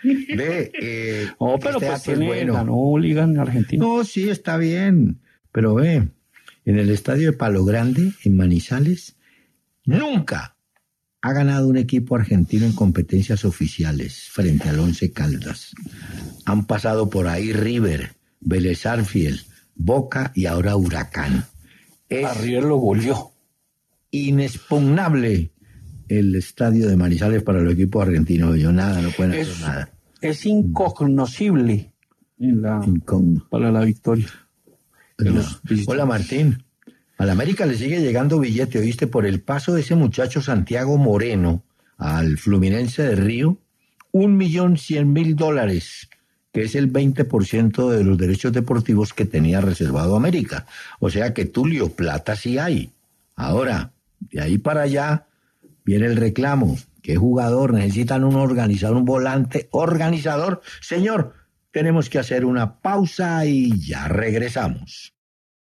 Pero pues ganó liga en Argentina. No, sí, está bien, pero en el estadio de Palo Grande, en Manizales, nunca ha ganado un equipo argentino en competencias oficiales frente al Once Caldas. Han pasado por ahí River, Vélez Sarsfield, Boca y ahora Huracán. A River lo volvió. Inexpugnable el estadio de Manizales para los equipos argentinos. No pueden hacer nada. Es incognoscible para la victoria. Hola, Martín. A la América le sigue llegando billete, ¿oíste? Por el paso de ese muchacho Santiago Moreno al Fluminense de Río, $1.100.000, que es el 20% de los derechos deportivos que tenía reservado América. O sea que Tulio, plata sí hay. Ahora, de ahí para allá viene el reclamo. ¿Qué jugador? Necesitan un volante organizador. Señor, tenemos que hacer una pausa y ya regresamos.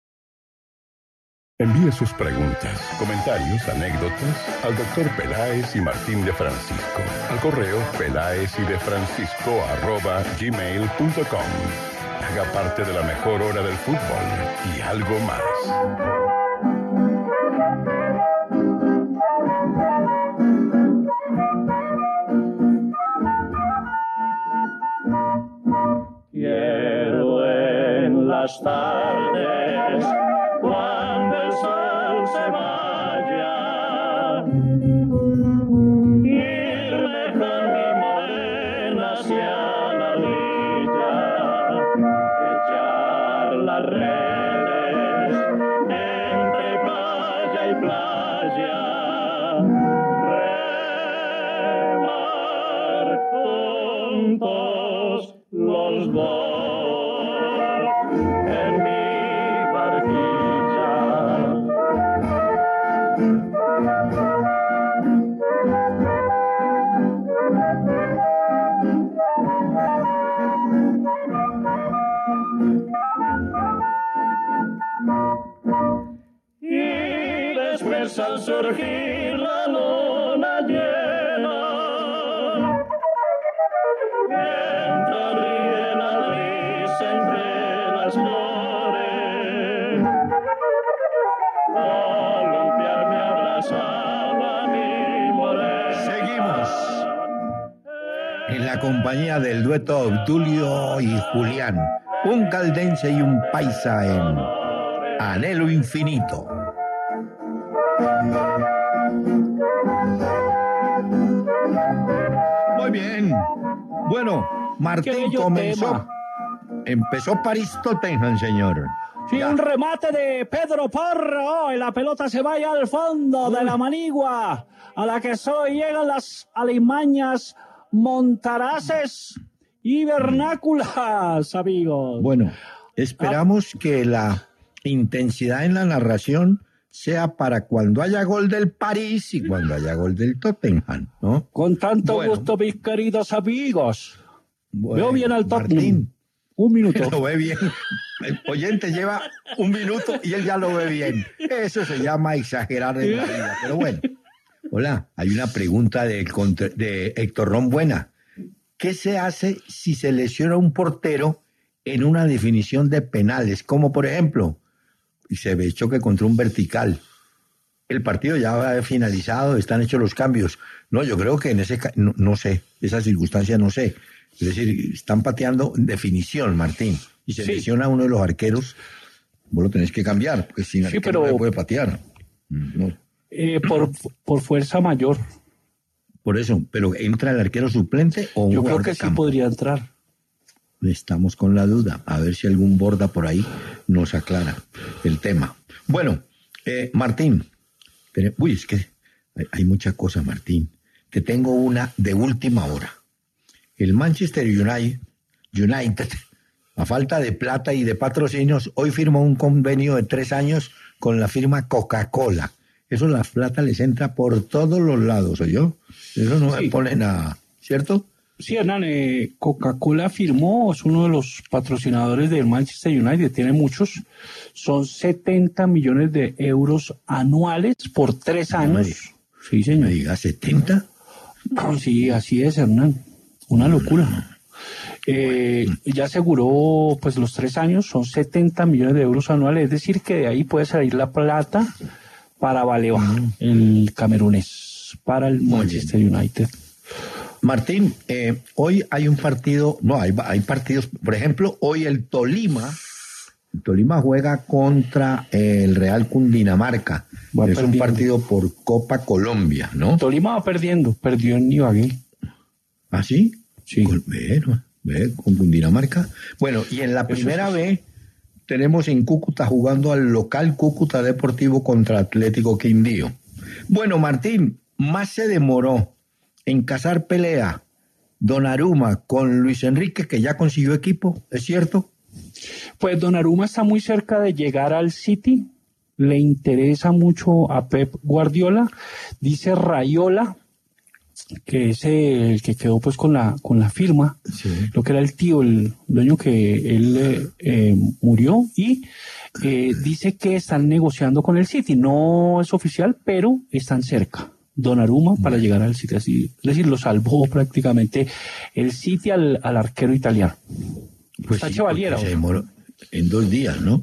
Envíe sus preguntas, comentarios, anécdotas al Dr. Peláez y Martín de Francisco al correo pelaezydefrancisco@gmail.com. Haga parte de la mejor hora del fútbol y algo más. Quiero en las tardes, cuando el sol se vaya, irme con mi morena hacia la orilla, echar las redes entre playa y playa, remar juntos los dos en mi barquilla. después al surgir la luna llena, mientras ríe la brisa entre las flores, columpiar me abrazaba mi morena. Seguimos en la compañía del dueto Obdulio y Julián, un caldense y un paisa en Anhelo Infinito. Muy bien. Bueno, Martín comenzó. Empezó París-Tottenham, señor. Sí, un remate de Pedro Porro. Y la pelota se vaya al fondo de la manigua, a la que solo llegan las alimañas montaraces y vernáculas, amigos. Bueno, esperamos que la intensidad en la narración sea para cuando haya gol del París y cuando haya gol del Tottenham, ¿no? Con tanto Bueno. gusto, mis queridos amigos. Bueno, Veo bien al Tottenham. Martín, Un minuto. lo ve bien. El oyente lleva un minuto y él ya lo ve bien. Eso se llama exagerar en la vida. Pero bueno. Hola, hay una pregunta de Héctor Rombuena. ¿Qué se hace si se lesiona un portero en una definición de penales? Como por ejemplo, se ve choque contra un vertical. El partido ya va finalizado, están hechos los cambios. No, yo creo que en ese no sé, esa circunstancia no sé. Es decir, están pateando definición, Martín, y se Sí. lesiona uno de los arqueros, vos lo tenés que cambiar, porque sin arquero pero- no se puede patear. No, Por fuerza mayor. por eso, pero ¿entra el arquero suplente o un Yo creo jugador que de sí campo? podría entrar. Estamos con la duda, a ver si algún borda por ahí nos aclara el tema. Bueno, Martín, uy, es que hay mucha cosa, Martín. Te tengo una de última hora. El Manchester United, a falta de plata y de patrocinios, hoy firmó un convenio de 3 años con la firma Coca-Cola. Eso la plata les entra por todos los lados, ¿oyó? Eso no Sí. me pone nada, ¿cierto? Sí, Hernán, Coca-Cola firmó, es uno de los patrocinadores del Manchester United, tiene muchos, son 70 millones de euros anuales por 3 No años. me Sí, Me señor. diga 70. Sí, así es, Hernán, una locura. Ya aseguró pues los 3 años, son 70 millones de euros anuales, es decir que de ahí puede salir la plata para Baleba, el camerunés, para el Manchester United. Martín, hoy hay un partido, no, hay partidos, por ejemplo, hoy el Tolima juega contra el Real Cundinamarca. Va Es un perdiendo. partido por Copa Colombia, ¿no? Tolima va perdiendo, perdió en Ibagué. ¿Ah, sí? Sí. Con Cundinamarca. Bueno, y en la primera vez tenemos en Cúcuta jugando al local Cúcuta Deportivo contra Atlético Quindío. Bueno, Martín, más se demoró en cazar pelea Donnarumma con Luis Enrique, que ya consiguió equipo, ¿es cierto? Pues Donnarumma está muy cerca de llegar al City, le interesa mucho a Pep Guardiola, dice Raiola, que es el que quedó pues con la firma, Sí. lo que era el tío, el dueño que él murió, y dice que están negociando con el City, no es oficial, pero están cerca. Donnarumma para llegar al City, así, es decir, lo salvó prácticamente el City al arquero italiano. Está Chevalier porque se ahora. demoró en 2 días, ¿no?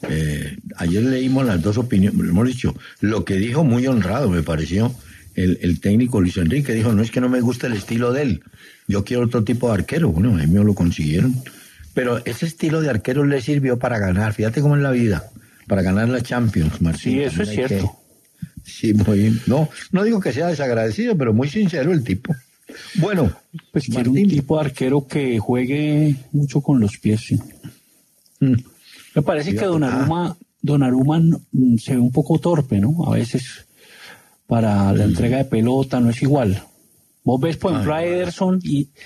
Ayer leímos las dos opiniones, hemos dicho, lo que dijo muy honrado me pareció el técnico Luis Enrique, dijo, no es que no me gusta el estilo de él, yo quiero otro tipo de arquero, bueno, a mí me lo consiguieron, pero ese estilo de arquero le sirvió para ganar, fíjate cómo es la vida, para ganar la Champions, Martín. Sí, eso es Hay cierto. Sí, no digo que sea desagradecido, pero muy sincero el tipo. Bueno, Pues quiere un Martín. tipo de arquero que juegue mucho con los pies. Sí. Mm. Me parece Sí, que Donnarumma se ve un poco torpe, ¿no? A veces para la entrega de pelota no es igual. Vos ves, por ejemplo, a Ederson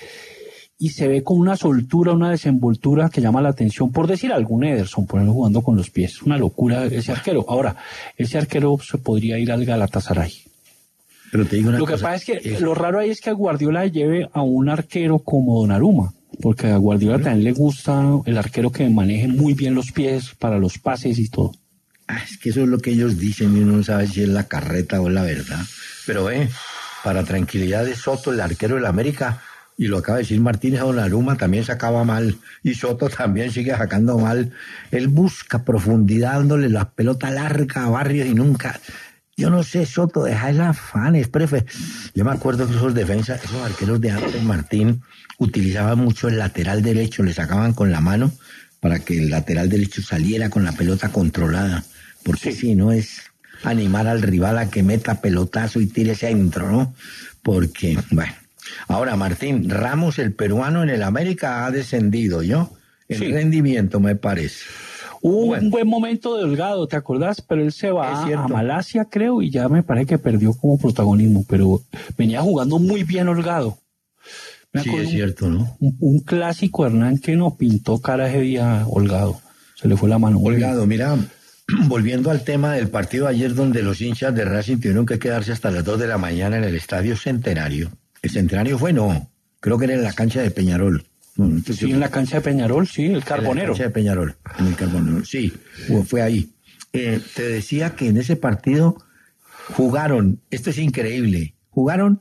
y se ve con una soltura, una desenvoltura que llama la atención, por decir algún Ederson, ponerlo jugando con los pies. Una locura ese arquero. Ahora, ese arquero se podría ir al Galatasaray. Pero te digo una Lo que cosa, pasa es que lo raro ahí es que a Guardiola lleve a un arquero como Donnarumma, porque a Guardiola también le gusta el arquero que maneje muy bien los pies para los pases y todo. Es que eso es lo que ellos dicen y uno no sabe si es la carreta o la verdad. Pero para tranquilidad de Soto, el arquero del América, y lo acaba de decir Martínez, Donnarumma también sacaba mal, y Soto también sigue sacando mal. Él busca profundidad, dándole la pelota larga a Barrios y nunca... Yo no sé, Soto, deja el afán, yo me acuerdo que esos defensas, esos arqueros de antes, Martín, utilizaban mucho el lateral derecho, le sacaban con la mano para que el lateral derecho saliera con la pelota controlada, porque si no es animar al rival a que meta pelotazo y tire ese adentro, ¿no? Porque, bueno. Ahora, Martín, Ramos, el peruano en el América, ha descendido, ¿yo? En rendimiento, me parece. Hubo un buen momento de Holgado, ¿te acordás? Pero él se va a Malasia, creo, y ya me parece que perdió como protagonismo, pero venía jugando muy bien Holgado. Sí, es cierto, ¿no? Un clásico Hernán que no pintó cara ese día Holgado. Se le fue la mano. Holgado, mira, volviendo al tema del partido ayer donde los hinchas de Racing tuvieron que quedarse hasta las 2 de la mañana en el Estadio Centenario. ¿El Centenario fue? No, creo que era en la cancha de Peñarol. Sí, en la cancha de Peñarol, sí, el Carbonero. En la cancha de Peñarol, en el Carbonero, sí, fue ahí. Te decía que en ese partido jugaron, esto es increíble, jugaron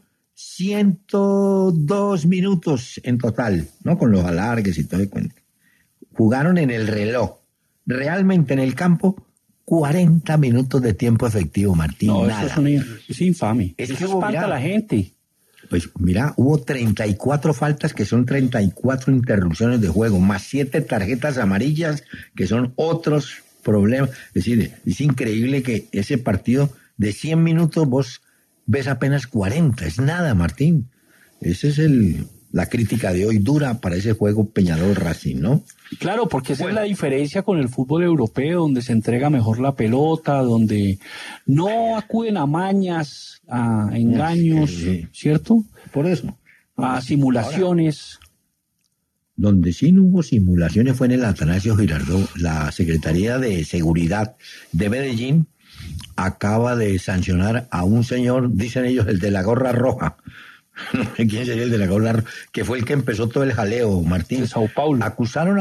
102 minutos en total, ¿no? Con los alargues y todo el cuento. Jugaron en el reloj, realmente en el campo, 40 minutos de tiempo efectivo, Martín. No, nada. Eso es infame. Es que eso espanta a la gente. Pues mira, hubo 34 faltas, que son 34 interrupciones de juego, más 7 tarjetas amarillas, que son otros problemas. Es decir, es increíble que ese partido de 100 minutos vos ves apenas 40. Es nada, Martín. Esa es la crítica de hoy dura para ese juego Peñarol-Racing, ¿no? Claro, porque esa es la diferencia con el fútbol europeo, donde se entrega mejor la pelota, donde no acuden a mañas, a engaños, ¿cierto? Por eso. A simulaciones. Ahora, donde sí no hubo simulaciones fue en el Atanasio Girardot. La Secretaría de Seguridad de Medellín acaba de sancionar a un señor, dicen ellos, el de la gorra roja. No sé quién sería el de la gorra, que fue el que empezó todo el jaleo, Martín. De Sao Paulo. Acusaron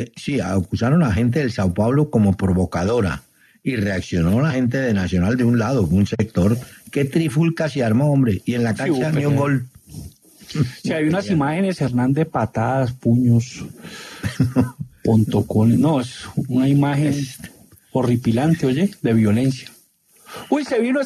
a gente del Sao Paulo como provocadora y reaccionó la gente de Nacional de un lado, un sector. Qué trifulca se armó, hombre, y en la cancha ni un gol. Sí, hay unas imágenes, Hernán, de patadas, puños, pontocones. No, es una imagen horripilante, oye, de violencia. Uy, se vino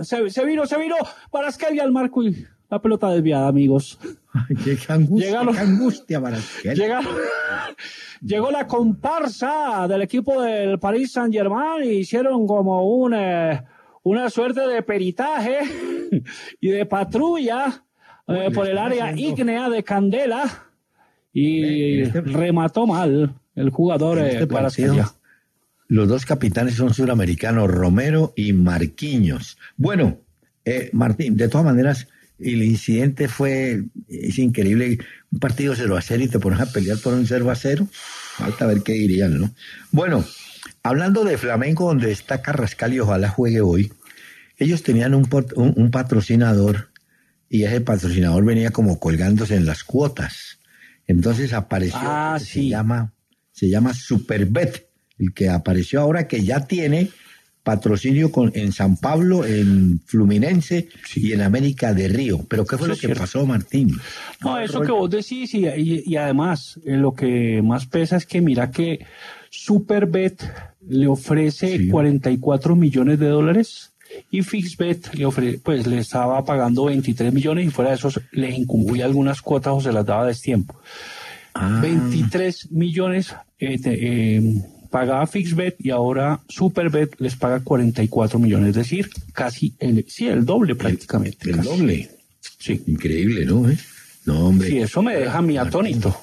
Barasquel al marco y la pelota desviada, amigos. Ay, qué angustia, Barasquel. Llegó la comparsa del equipo del Paris Saint-Germain y hicieron como una suerte de peritaje y de patrulla por el área ígnea de Candela y remató mal el jugador Barasquel. Los dos capitanes son suramericanos, Romero y Marquinhos. Bueno, Martín, de todas maneras, el incidente es increíble. Un partido 0-0 y te pones a pelear por un 0-0. Falta ver qué dirían, ¿no? Bueno, hablando de Flamengo, donde está Carrascal y ojalá juegue hoy, ellos tenían un patrocinador y ese patrocinador venía como colgándose en las cuotas. Entonces apareció, se llama Superbet, el que apareció ahora, que ya tiene patrocinio en San Pablo, en Fluminense y en América de Río. ¿Pero qué fue lo que pasó, Martín? No, eso que vos decís y además lo que más pesa es que mira que Superbet le ofrece 44 millones de dólares y Fixbet le estaba pagando 23 millones y fuera de esos les incumplía algunas cuotas o se las daba a destiempo. 23 millones pagaba Fixbet y ahora Superbet les paga 44 millones, es decir, casi el doble prácticamente. El doble. Sí. Increíble, ¿no? No, hombre. Sí, eso me deja a mí atónito.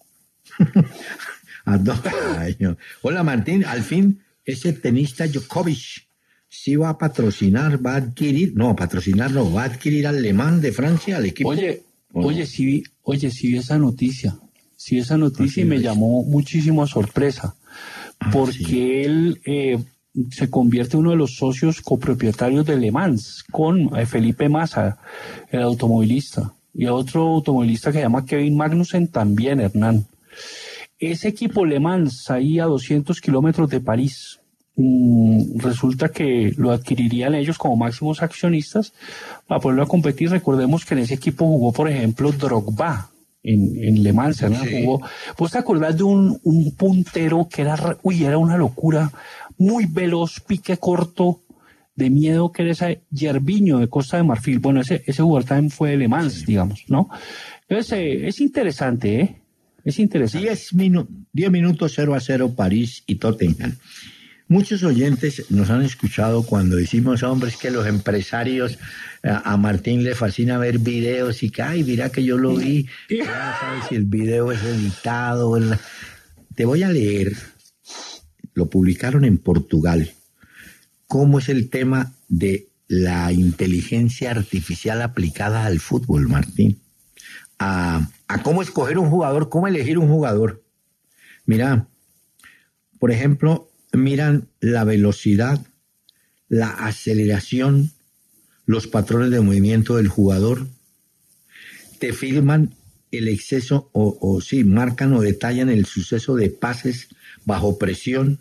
Hola, Martín, al fin ese tenista Djokovic sí va a patrocinar, va a adquirir al Le Mans de Francia, al equipo. Oye, sí vi esa noticia. Sí, esa noticia y me llamó muchísimo sorpresa. Porque él se convierte en uno de los socios copropietarios de Le Mans con Felipe Massa, el automovilista, y otro automovilista que se llama Kevin Magnussen también, Hernán. Ese equipo Le Mans, ahí a 200 kilómetros de París, resulta que lo adquirirían ellos como máximos accionistas para poderlo a competir. Recordemos que en ese equipo jugó, por ejemplo, Drogba en Le Mans, ¿no? Sí. Jugó. ¿Vos te acordás de un puntero que era una locura, muy veloz, pique corto, de miedo, que era ese Yerviño de Costa de Marfil? Bueno, ese jugador también fue de Le Mans, digamos, ¿no? Entonces, es interesante, ¿eh? Es interesante. 10 minutos 0-0 París y Tottenham. Muchos oyentes nos han escuchado cuando decimos, hombre, es que los empresarios, a Martín le fascina ver videos y que, ay, mira que yo lo vi, ya no sabes si el video es editado. Te voy a leer, lo publicaron en Portugal, cómo es el tema de la inteligencia artificial aplicada al fútbol, Martín. A cómo escoger un jugador, cómo elegir un jugador. Mira, por ejemplo, miran la velocidad, la aceleración, los patrones de movimiento del jugador, te filman el exceso o sí, marcan o detallan el suceso de pases bajo presión,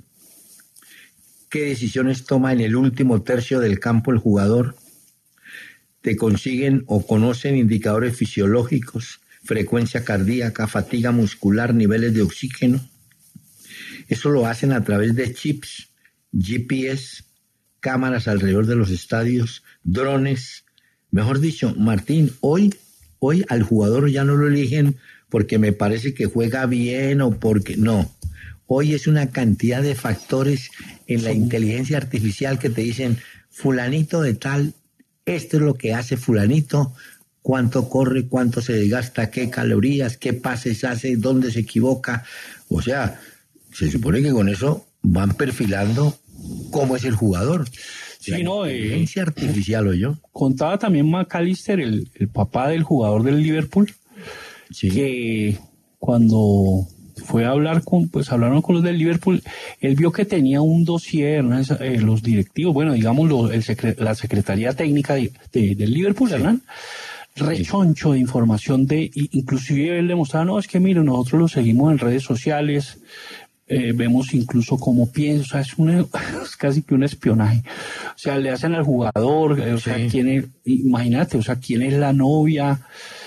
qué decisiones toma en el último tercio del campo el jugador, te consiguen o conocen indicadores fisiológicos, frecuencia cardíaca, fatiga muscular, niveles de oxígeno. Eso lo hacen a través de chips, GPS, cámaras alrededor de los estadios, drones. Mejor dicho, Martín, hoy al jugador ya no lo eligen porque me parece que juega bien o porque no. Hoy es una cantidad de factores en la inteligencia artificial que te dicen, fulanito de tal, esto es lo que hace fulanito, cuánto corre, cuánto se desgasta, qué calorías, qué pases hace, dónde se equivoca. O sea, se supone que con eso van perfilando cómo es el jugador. Sí, no, inteligencia artificial, ¿o yo? Contaba también McAllister, el papá del jugador del Liverpool, Sí. que cuando fue a hablar hablaron con los del Liverpool, él vio que tenía un dossier, los directivos, bueno, digamos, la secretaría técnica del Liverpool, sí. Hernán, rechoncho de información inclusive él demostraba, no, es que mire, nosotros lo seguimos en redes sociales, vemos incluso cómo piensa, o sea, es casi que un espionaje. O sea, le hacen al jugador, o sea, imagínate, o sea, quién es la novia,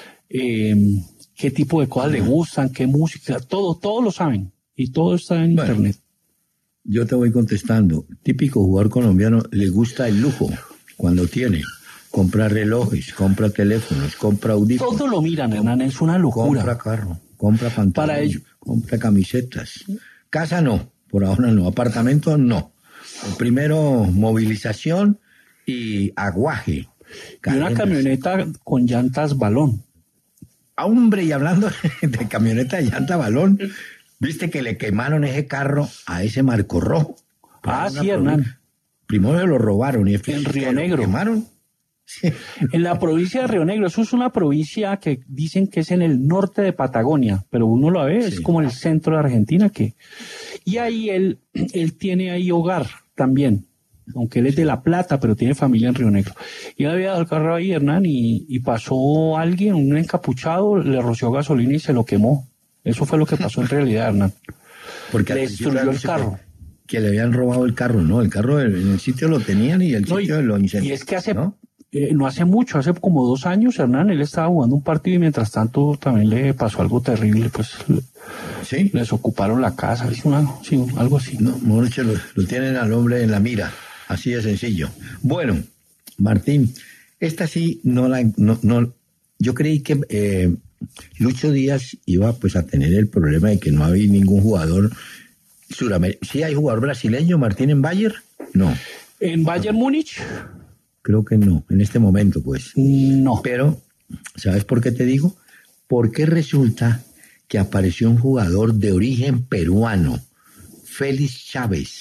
qué tipo de cosas le gustan, qué música, todo lo saben. Y todo está en internet. Yo te voy contestando. Típico jugador colombiano, le gusta el lujo cuando tiene. Compra relojes, compra teléfonos, compra audífonos. Todo lo miran, Hernán, es una locura. Compra carro, compra pantalones, para ello, compra camisetas. Casa no, por ahora no. Apartamento no. Primero movilización y aguaje. Y una camioneta con llantas balón. Hombre, y hablando de camioneta de llanta balón, viste que le quemaron ese carro a ese Marco Rojo. Sí, Hernán. Primero se lo robaron y en Río Negro. Lo quemaron. Sí. En la provincia de Río Negro, eso es una provincia que dicen que es en el norte de Patagonia, pero uno lo ve, es como el centro de Argentina y ahí él tiene ahí hogar también, aunque él es de La Plata, pero tiene familia en Río Negro. Y él había dado el carro ahí, Hernán, y pasó alguien, un encapuchado, le roció gasolina y se lo quemó. Eso fue lo que pasó en realidad, Hernán. Porque le destruyó el carro. Que le habían robado el carro, ¿no? El carro en el sitio lo tenían y el sitio lo incendiaron. Y es que no hace mucho, hace como 2 años, Hernán, él estaba jugando un partido y mientras tanto también le pasó algo terrible, pues les ocuparon la casa, algo así. No, lo tienen al hombre en la mira, así de sencillo. Bueno, Martín, esta sí no, yo creí que Lucho Díaz iba pues a tener el problema de que no había ningún jugador suramericano. ¿Sí hay jugador brasileño, Martín, en Bayern? No. ¿En Bayern Múnich? Creo que no, en este momento pues. No. Pero, ¿sabes por qué te digo? Porque resulta que apareció un jugador de origen peruano, Felipe Chávez.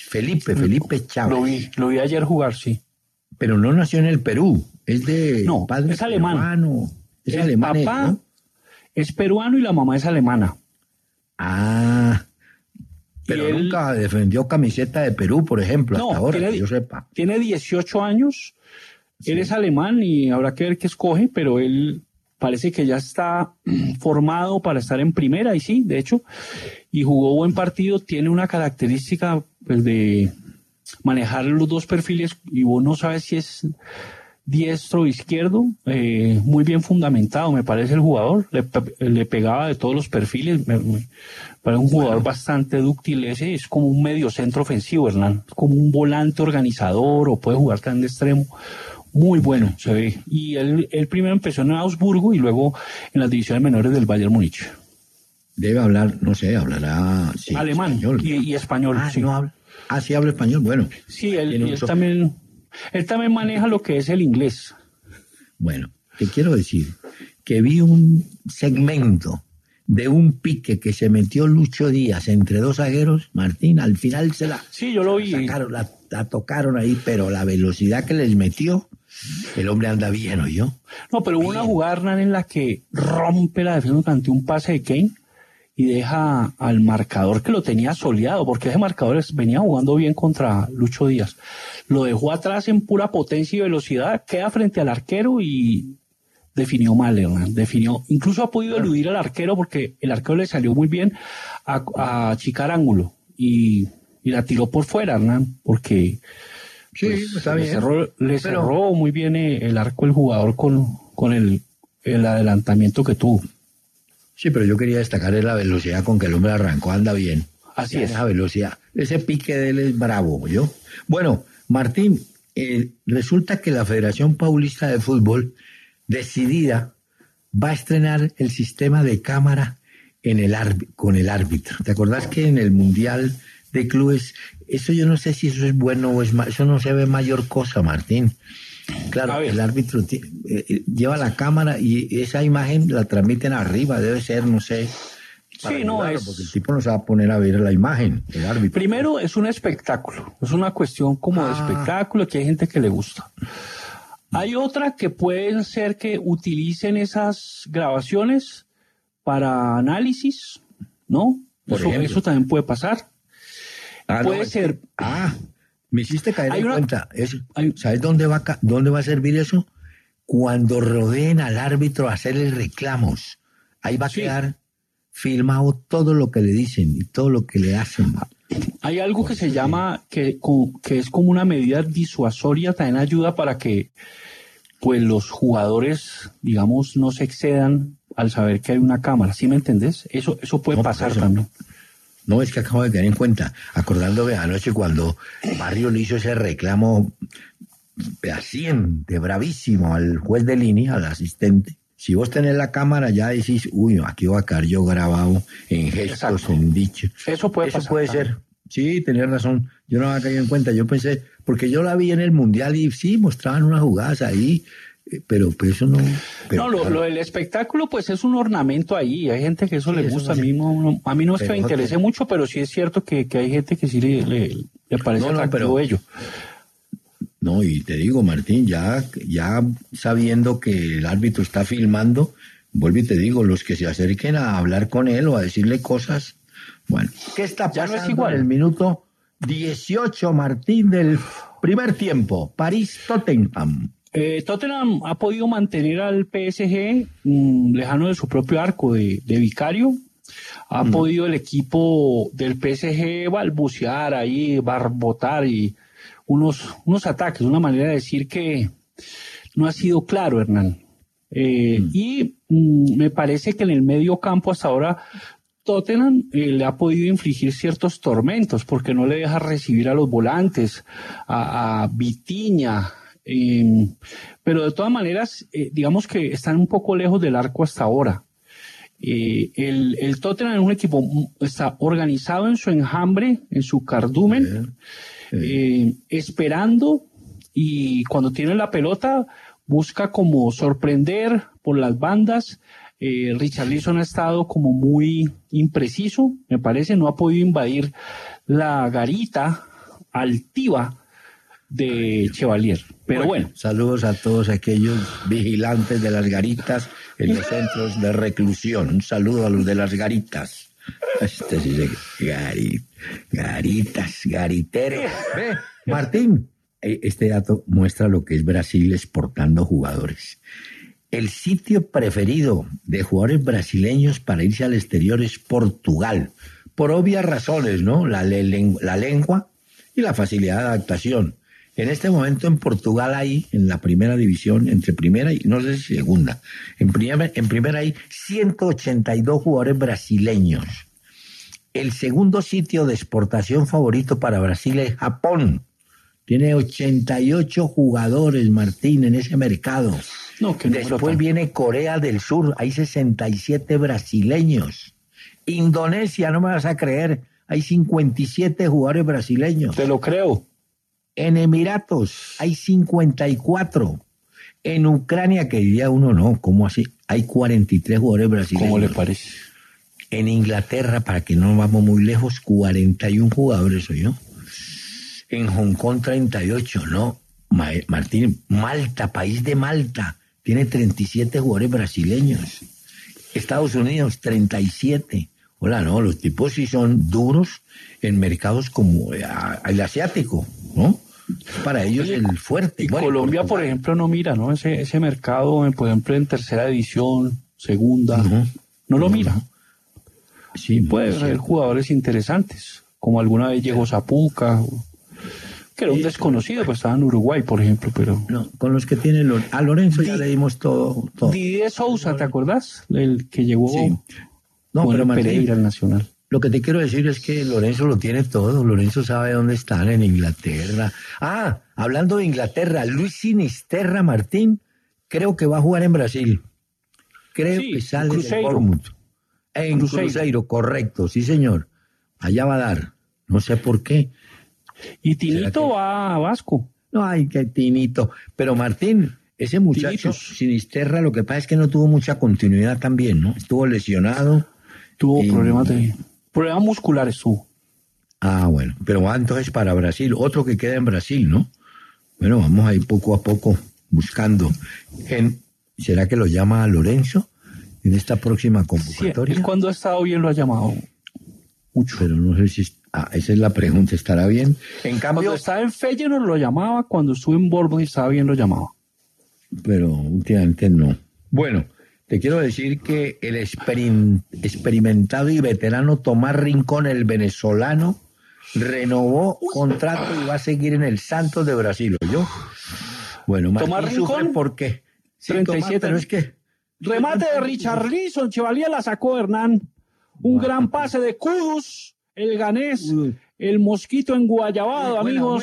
Lo vi ayer jugar, sí. Pero no nació en el Perú, es de padre es alemán. Peruano. Es alemán. El papá, ¿no? Es peruano y la mamá es alemana. Pero nunca defendió camiseta de Perú, por ejemplo, hasta ahora, que yo sepa. Tiene 18 años. Sí. Él es alemán y habrá que ver qué escoge, pero él parece que ya está formado para estar en primera, y sí, de hecho, y jugó buen partido. Tiene una característica pues de manejar los dos perfiles y vos no sabes si es diestro o izquierdo, muy bien fundamentado, me parece el jugador, le pegaba de todos los perfiles, parece un jugador bastante dúctil, ese es como un medio centro ofensivo, Hernán, como un volante organizador o puede jugar tan de extremo, muy bueno se ve, y él primero empezó en Augsburgo y luego en las divisiones menores del Bayern Múnich. Debe hablar, no sé, hablará alemán español. Y español, sí. No habla. Sí habla español, bueno. Sí, él también maneja lo que es el inglés. Bueno, te quiero decir que vi un segmento de un pique que se metió Lucho Díaz entre dos zagueros, Martín, al final sí, yo lo vi. La tocaron ahí, pero la velocidad que les metió, el hombre anda bien, ¿oyó? No, pero hubo una jugada, Hernán, en la que rompe la defensa ante un pase de Kane y deja al marcador que lo tenía soleado, porque ese marcador venía jugando bien contra Lucho Díaz. Lo dejó atrás en pura potencia y velocidad, queda frente al arquero y definió mal, Hernán. Incluso ha podido eludir al arquero porque el arquero le salió muy bien a achicar ángulo y la tiró por fuera, Hernán, porque sí, está bien. Cerró muy bien el arco el jugador con el adelantamiento que tuvo. Sí, pero yo quería destacar la velocidad con que el hombre arrancó, anda bien. Así es. Esa velocidad, ese pique de él es bravo, ¿yo? Bueno, Martín, resulta que la Federación Paulista de Fútbol, decidida, va a estrenar el sistema de cámara con el árbitro. ¿Te acordás que en el Mundial de Clubes, eso yo no sé si eso es bueno o es malo, eso no se ve mayor cosa, Martín? Claro, el árbitro lleva la cámara y esa imagen la transmiten arriba, debe ser, no sé. Sí, no es. Porque el tipo no se va a poner a ver la imagen, el árbitro. Primero, es un espectáculo, es una cuestión como de espectáculo que hay gente que le gusta. Hay otra que pueden ser que utilicen esas grabaciones para análisis, ¿no? Eso también puede pasar. Puede ser. Me hiciste caer en cuenta. ¿Sabes dónde va a servir eso? Cuando rodeen al árbitro a hacerle reclamos. Ahí va a quedar filmado todo lo que le dicen y todo lo que le hacen. Hay algo que se llama, que es como una medida disuasoria, también ayuda para que pues los jugadores, digamos, no se excedan al saber que hay una cámara. ¿Sí me entendés? Eso puede pasar también. No, es que acabo de caer en cuenta, acordándome anoche cuando Barrio le hizo ese reclamo de bravísimo al juez de línea, al asistente. Si vos tenés la cámara ya decís, uy, aquí va a quedar yo grabado en gestos, exacto, en dichos. Eso puede pasar. Eso puede ser. Sí, tenés razón. Yo no había caído en cuenta. Yo pensé, porque yo la vi en el Mundial y sí, mostraban unas jugadas ahí, pero eso no... Pero, no, lo del espectáculo pues es un ornamento ahí, hay gente que eso le gusta, a mí no es que me interese mucho, pero sí es cierto que hay gente que sí le parece atractivo ello. No, y te digo, Martín, ya sabiendo que el árbitro está filmando, vuelvo y te digo, los que se acerquen a hablar con él o a decirle cosas, bueno, ¿qué está pasando? Ya no es igual. En el minuto 18, Martín, del primer tiempo, París-Tottenham. Tottenham ha podido mantener al PSG lejano de su propio arco de vicario. Ha podido el equipo del PSG balbucear ahí, barbotar y unos ataques, una manera de decir que no ha sido claro, Hernán. Y me parece que en el medio campo hasta ahora Tottenham le ha podido infligir ciertos tormentos porque no le deja recibir a los volantes, a Vitinha. Pero de todas maneras, digamos que están un poco lejos del arco hasta ahora. El Tottenham es un equipo, está organizado en su enjambre, en su cardumen, esperando, y cuando tiene la pelota busca como sorprender por las bandas. Richarlison ha estado como muy impreciso, me parece, no ha podido invadir la garita altiva de Chevalier. Pero bueno. Saludos a todos aquellos vigilantes de las garitas en los centros de reclusión. Un saludo a los de las garitas. Garitas, garitero. Ve, Martín, este dato muestra lo que es Brasil exportando jugadores. El sitio preferido de jugadores brasileños para irse al exterior es Portugal. Por obvias razones, ¿no? La lengua y la facilidad de adaptación. En este momento en Portugal hay, en la primera división, entre primera y no sé si segunda, en primera hay 182 jugadores brasileños. El segundo sitio de exportación favorito para Brasil es Japón. Tiene 88 jugadores, Martín, en ese mercado. No, que después viene Corea del Sur, hay 67 brasileños. Indonesia, no me vas a creer, hay 57 jugadores brasileños. Te lo creo. En Emiratos hay 54. En Ucrania, que diría uno, no, ¿cómo así? Hay 43 jugadores brasileños. ¿Cómo le parece? En Inglaterra, para que no vamos muy lejos, 41 jugadores soy yo. En Hong Kong 38, ¿no? Martín, Malta, país de Malta, tiene 37 jugadores brasileños. Estados Unidos, 37. Hola, no, los tipos sí son duros en mercados como el asiático, ¿no? Para ellos el fuerte. Y bueno, Colombia, por ejemplo, no mira, ¿no? Ese mercado, por ejemplo, en tercera división, segunda, no lo mira. Sí, puede haber jugadores interesantes, como alguna vez llegó Zapuca, que era un desconocido, pues estaba en Uruguay, por ejemplo, pero... No, con los que tiene a Lorenzo ya le dimos todo. Didier Sousa, ¿te acordás? El que llegó no, pero Pereira al Nacional. Lo que te quiero decir es que Lorenzo lo tiene todo. Lorenzo sabe dónde están, en Inglaterra. Ah, hablando de Inglaterra, Luis Sinisterra, Martín, creo que va a jugar en Brasil. Creo que sale del Bournemouth. En Cruzeiro, correcto, sí señor. Allá va a dar, no sé por qué. Y Tinito va a Vasco. No, ay, que Tinito. Pero Martín, ese muchacho Sinisterra, lo que pasa es que no tuvo mucha continuidad también, ¿no? Estuvo lesionado. Tuvo problemas musculares tuvo. Ah, bueno, pero va entonces para Brasil, otro que queda en Brasil, ¿no? Bueno, vamos ahí poco a poco buscando. ¿Será que lo llama a Lorenzo en esta próxima convocatoria? Sí, cuando ha estado bien lo ha llamado mucho. Pero no sé si... esa es la pregunta, ¿estará bien? En cambio... Cuando estaba en Feyenoord lo llamaba, cuando estuvo en Bournemouth estaba bien lo llamaba. Pero últimamente no. Bueno, te quiero decir que el experimentado y veterano Tomás Rincón, el venezolano, renovó contrato y va a seguir en el Santos de Brasil, ¿oyó? Bueno, Tomás Rincón, ¿por qué? Sí, 37, pero es que... Remate de Richarlison, Chevalier la sacó Hernán. Un gran pase de Kudus, el ganés, el mosquito enguayabado, amigos.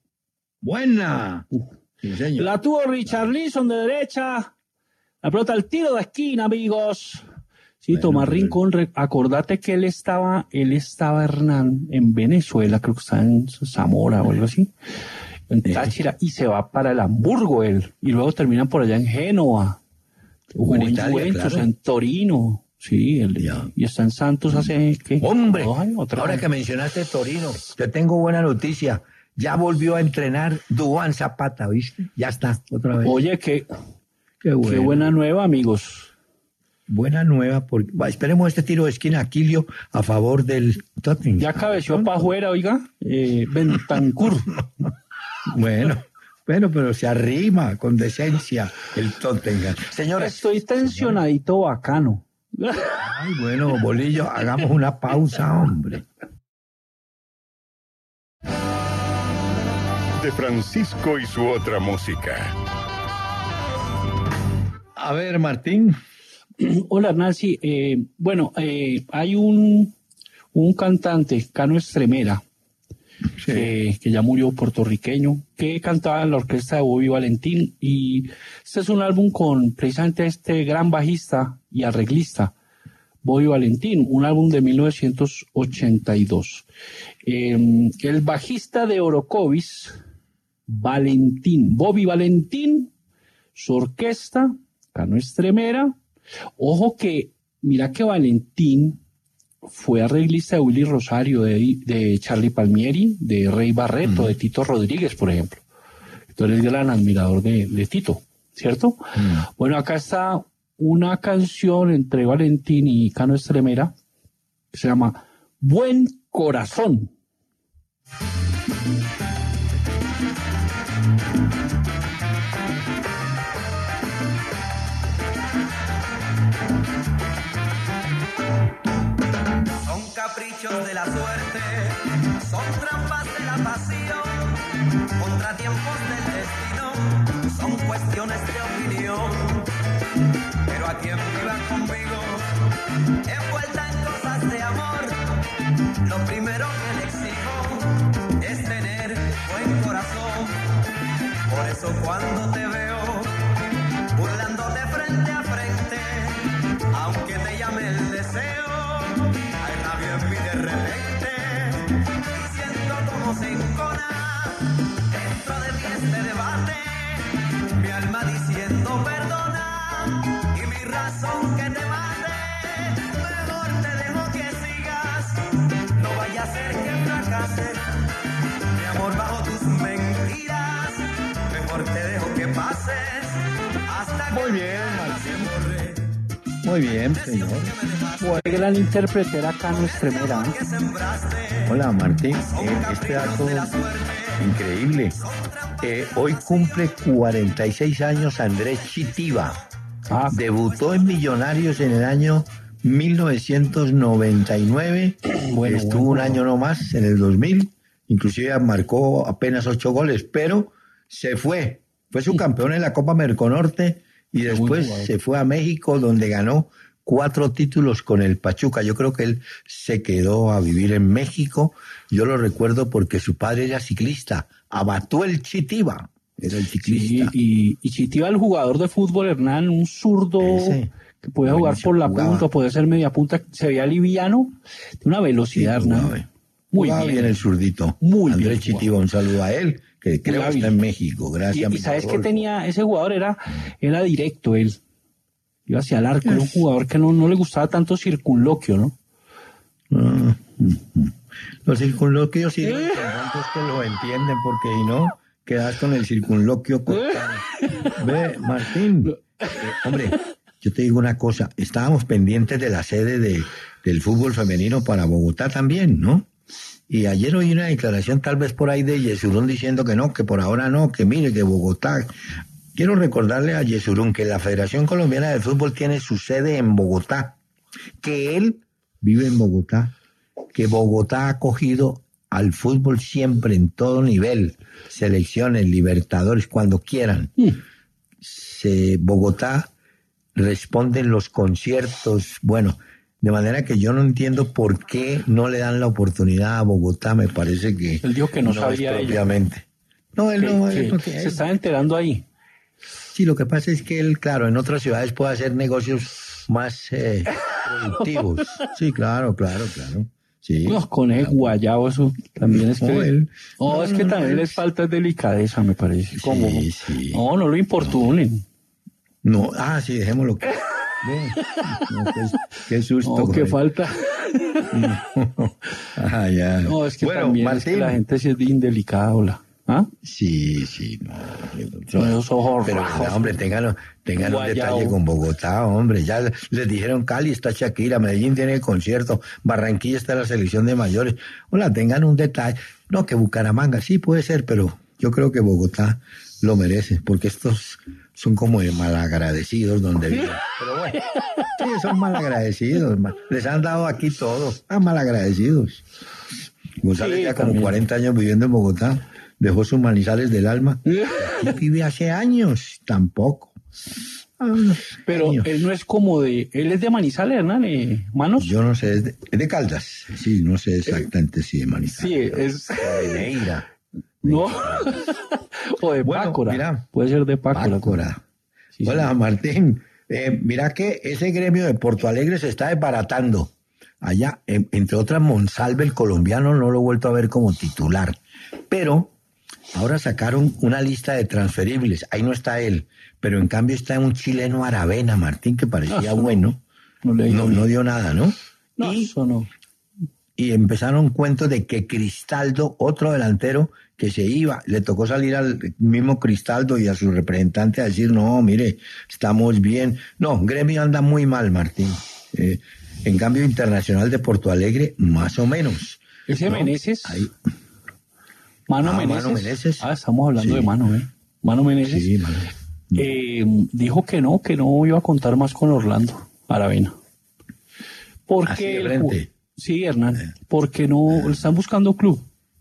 Buena. Sí, señor. La tuvo Richarlison de derecha. La pelota al tiro de esquina, amigos. Sí, Tomás Rincón, acordate que él estaba, Hernán, en Venezuela, creo que está en Zamora o algo así, en Táchira, y se va para el Hamburgo él, y luego terminan por allá en Génova, o en Juventus, claro. En Torino, sí, y está en Santos hace, ¿qué? Hombre, ahora que mencionaste Torino, te tengo buena noticia. Ya volvió a entrenar Duván Zapata, ¿viste? Ya está, otra vez. Oye, qué buena nueva, amigos. Buena nueva, porque esperemos este tiro de esquina Aquilio a favor del Tottenham. Ya cabeció para afuera, oiga, Bentancur. Bueno, pero se arrima con decencia el Tottenham. Señores, estoy tensionadito, bacano. Ay, bueno, Bolillo, hagamos una pausa, hombre. De Francisco y su otra música. A ver, Martín. Hola, Nancy. Hay un cantante, Cano Estremera, que ya murió, puertorriqueño, que cantaba en la orquesta de Bobby Valentín, y este es un álbum con precisamente este gran bajista y arreglista, Bobby Valentín, un álbum de 1982. El bajista de Orocovis, Bobby Valentín, su orquesta, Cano Estremera. Ojo que, mira que Valentín fue arreglista de Willy Rosario, de Charlie Palmieri, de Rey Barreto, de Tito Rodríguez, por ejemplo. Entonces es gran admirador de Tito, ¿cierto? Bueno, acá está una canción entre Valentín y Cano Estremera que se llama Buen Corazón. Son caprichos de la suerte, son trampas de la pasión, contratiempos del destino, son cuestiones de opinión. Pero a quien viva conmigo, envuelta en cosas de amor, lo primero que le exijo es tener buen corazón. Por eso cuando te veo burlándote frente a frente, aunque te llame el deseo, hay rabia en mí de repente, y siento como se encona dentro de mí este debate, mi alma diciendo perdona y mi razón que te mate. Mejor te dejo que sigas, no vaya a ser que fracases, mi amor bajo tus mentiras, mejor te dejo que pases hasta que Muy bien, Martín. Muy bien, señor. Qué gran intérprete era Cano Estremera. Hola, Martín. Este dato increíble. Hoy cumple 46 años Andrés Chitiva. Debutó en Millonarios en el año 1999. Estuvo un año nomás en el 2000. Inclusive marcó apenas 8 goles, pero se fue. Fue subcampeón en la Copa Merconorte y después se fue a México, donde ganó 4 títulos con el Pachuca. Yo creo que él se quedó a vivir en México. Yo lo recuerdo porque su padre era ciclista. Abatuel Chitiva era el ciclista. Sí, y Chitiva, el jugador de fútbol, Hernán, un zurdo que podía jugar por la punta, podía ser media punta, se veía liviano, de una velocidad, sí, Hernán. Muy bien el zurdito. Muy Andrés bien, Chitiva, un saludo a él, que creo que está en México. Gracias. Y sabes que tenía, ese jugador era directo, él iba hacia el arco, era un jugador que no le gustaba tanto circunloquio, ¿no? Los circunloquios sí, los que lo entienden, porque si no, quedas con el circunloquio cortado. Ve, Martín, hombre, yo te digo una cosa, estábamos pendientes de la sede del fútbol femenino para Bogotá también, ¿no? Y ayer oí una declaración tal vez por ahí de Yesurún diciendo que no, que por ahora no, que mire, que Bogotá. Quiero recordarle a Yesurún que la Federación Colombiana de Fútbol tiene su sede en Bogotá, que él vive en Bogotá, que Bogotá ha acogido al fútbol siempre en todo nivel, selecciones, Libertadores, cuando quieran. Bogotá responde en los conciertos, bueno, de manera que yo no entiendo por qué no le dan la oportunidad a Bogotá, me parece que... Él dijo que no sabía propiamente. No, él no... Se está enterando ahí. Sí, lo que pasa es que él, claro, en otras ciudades puede hacer negocios más productivos. Sí, claro. Sí. No, con el guayabo, eso también es que... es que también les falta delicadeza, me parece. Sí. No lo importunen. No, sí, dejémoslo. Qué susto. No, qué falta. Ya. No, es que bueno, también Martín, es que la gente sí es indelicada, hola. ¿Ah? Sí, no. Con esos ojos pero rojos. hombre, tengan un detalle con Bogotá, hombre. Ya les dijeron Cali está Shakira, Medellín tiene el concierto, Barranquilla está la selección de mayores. Hola, tengan un detalle. No, que Bucaramanga, sí puede ser, pero yo creo que Bogotá lo merece, porque estos son como de malagradecidos donde viven. Pero bueno, sí, son malagradecidos. Les han dado aquí todo. Malagradecidos. González ya como 40 años viviendo en Bogotá. Dejó sus Manizales del alma. Aquí vive hace años, tampoco. Pero años. Él no es como él es de Manizales, Hernán, Manos. Yo no sé, es de Caldas. Sí, no sé exactamente si de Manizales. Sí, es de Neira. No. O de Pácora. Mira, puede ser de Pácora. Sí, hola, sí. Martín. Mira que ese gremio de Porto Alegre se está desbaratando. Allá, entre otras, Monsalve, el colombiano, no lo he vuelto a ver como titular. Pero ahora sacaron una lista de transferibles. Ahí no está él. Pero en cambio está un chileno Aravena, Martín, que parecía bueno. No dio nada, ¿no? No, eso no. Y empezaron cuentos de que Cristaldo, otro delantero que se iba, le tocó salir al mismo Cristaldo y a su representante a decir, no, mire, estamos bien. No, gremio anda muy mal, Martín. En cambio, Internacional de Porto Alegre, más o menos. ¿Ese ¿no? Meneses? Ahí. Mano Meneses. Estamos hablando de Mano, ¿eh? Mano Meneses. Sí, Mano. Dijo que no iba a contar más con Orlando Aravena. Porque Así de frente. Sí, Hernán, porque no están buscando club.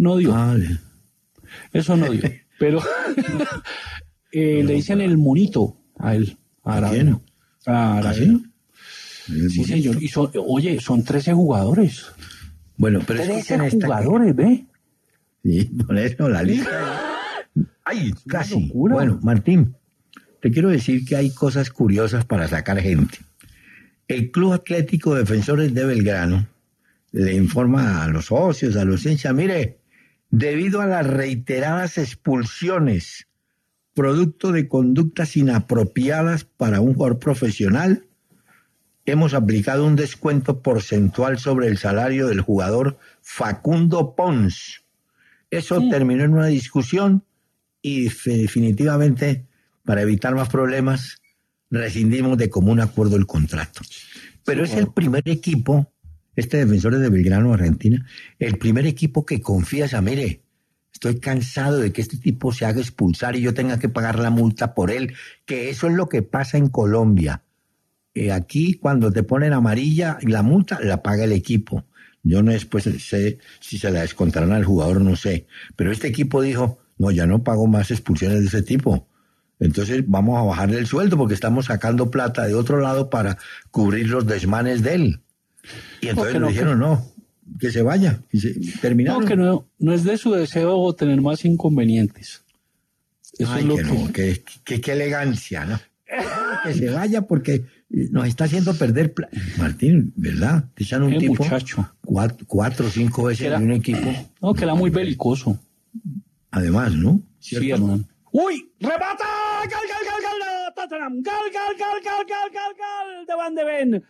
No dio. Vale. Eso no dio. Pero le dicen el monito a él. A Aravena. A Aravena. Sí, señor. Y son 13 jugadores. Bueno, pero 13 jugadores, ¿ve? Sí, por eso la lista. ¡Ay, casi! Locura. Bueno, Martín, te quiero decir que hay cosas curiosas para sacar gente. El Club Atlético Defensores de Belgrano le informa a los socios, a los hinchas, mire, debido a las reiteradas expulsiones, producto de conductas inapropiadas para un jugador profesional, hemos aplicado un descuento porcentual sobre el salario del jugador Facundo Pons. Eso terminó en una discusión y definitivamente, para evitar más problemas, rescindimos de común acuerdo el contrato. Pero es el primer equipo, Defensores de Belgrano, Argentina, el primer equipo que confiesa, mire, estoy cansado de que este tipo se haga expulsar y yo tenga que pagar la multa por él, que eso es lo que pasa en Colombia. Aquí cuando te ponen amarilla, la multa la paga el equipo. Yo no después sé si se la descontarán al jugador, no sé. Pero este equipo dijo, no, ya no pago más expulsiones de ese tipo. Entonces vamos a bajarle el sueldo porque estamos sacando plata de otro lado para cubrir los desmanes de él. Y entonces le dijeron, no, que se vaya. Y terminaron. No, que no es de su deseo tener más inconvenientes. Eso Ay, es lo que no, qué elegancia, ¿no? Que se vaya porque nos está haciendo perder Martín, ¿verdad? Te echan un tipo muchacho. 4 o 5 veces en un equipo. No, que era muy belicoso. Además, ¿no? ¿Cierto? Sí, hermano. ¡Uy! ¡Remata! ¡Gol! ¡Tottenham! ¡Gol! ¡De Van de Ven!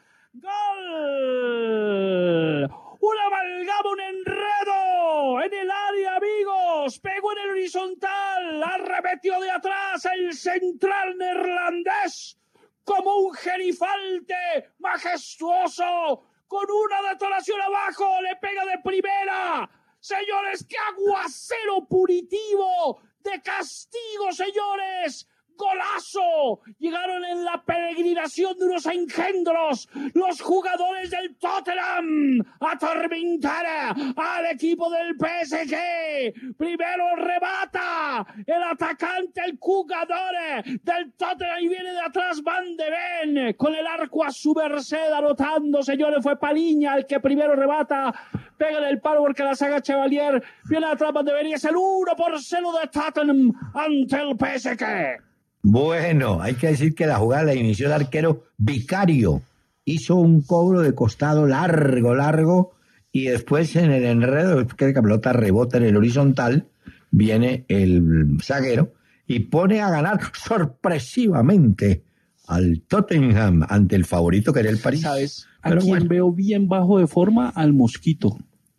¡Gol! ¡Una amalgama, un enredo! ¡En el área, amigos! ¡Pegó en el horizontal! ¡Arremetió de atrás el central neerlandés! ¡Como un gerifalte majestuoso! ¡Con una detonación abajo! ¡Le pega de primera! ¡Señores, qué aguacero punitivo! ¡De castigo, señores! ¡Golazo! Llegaron en la peregrinación de unos engendros los jugadores del Tottenham a atormentar al equipo del PSG. Primero rebata el atacante, el jugador del Tottenham, y viene de atrás Van de Ven con el arco a su merced anotando, señores. Fue Paliña el que primero rebata, pega en el palo porque la saga Chevalier, viene de atrás Van de Ven y es el 1-0 de Tottenham ante el PSG. Bueno, hay que decir que la jugada la inició el arquero Vicario. Hizo un cobro de costado largo, y después en el enredo, que la pelota rebota en el horizontal, viene el zaguero y pone a ganar sorpresivamente al Tottenham ante el favorito que era el París. ¿Sabes? ¿A quién veo bien bajo de forma? Al Mosquito.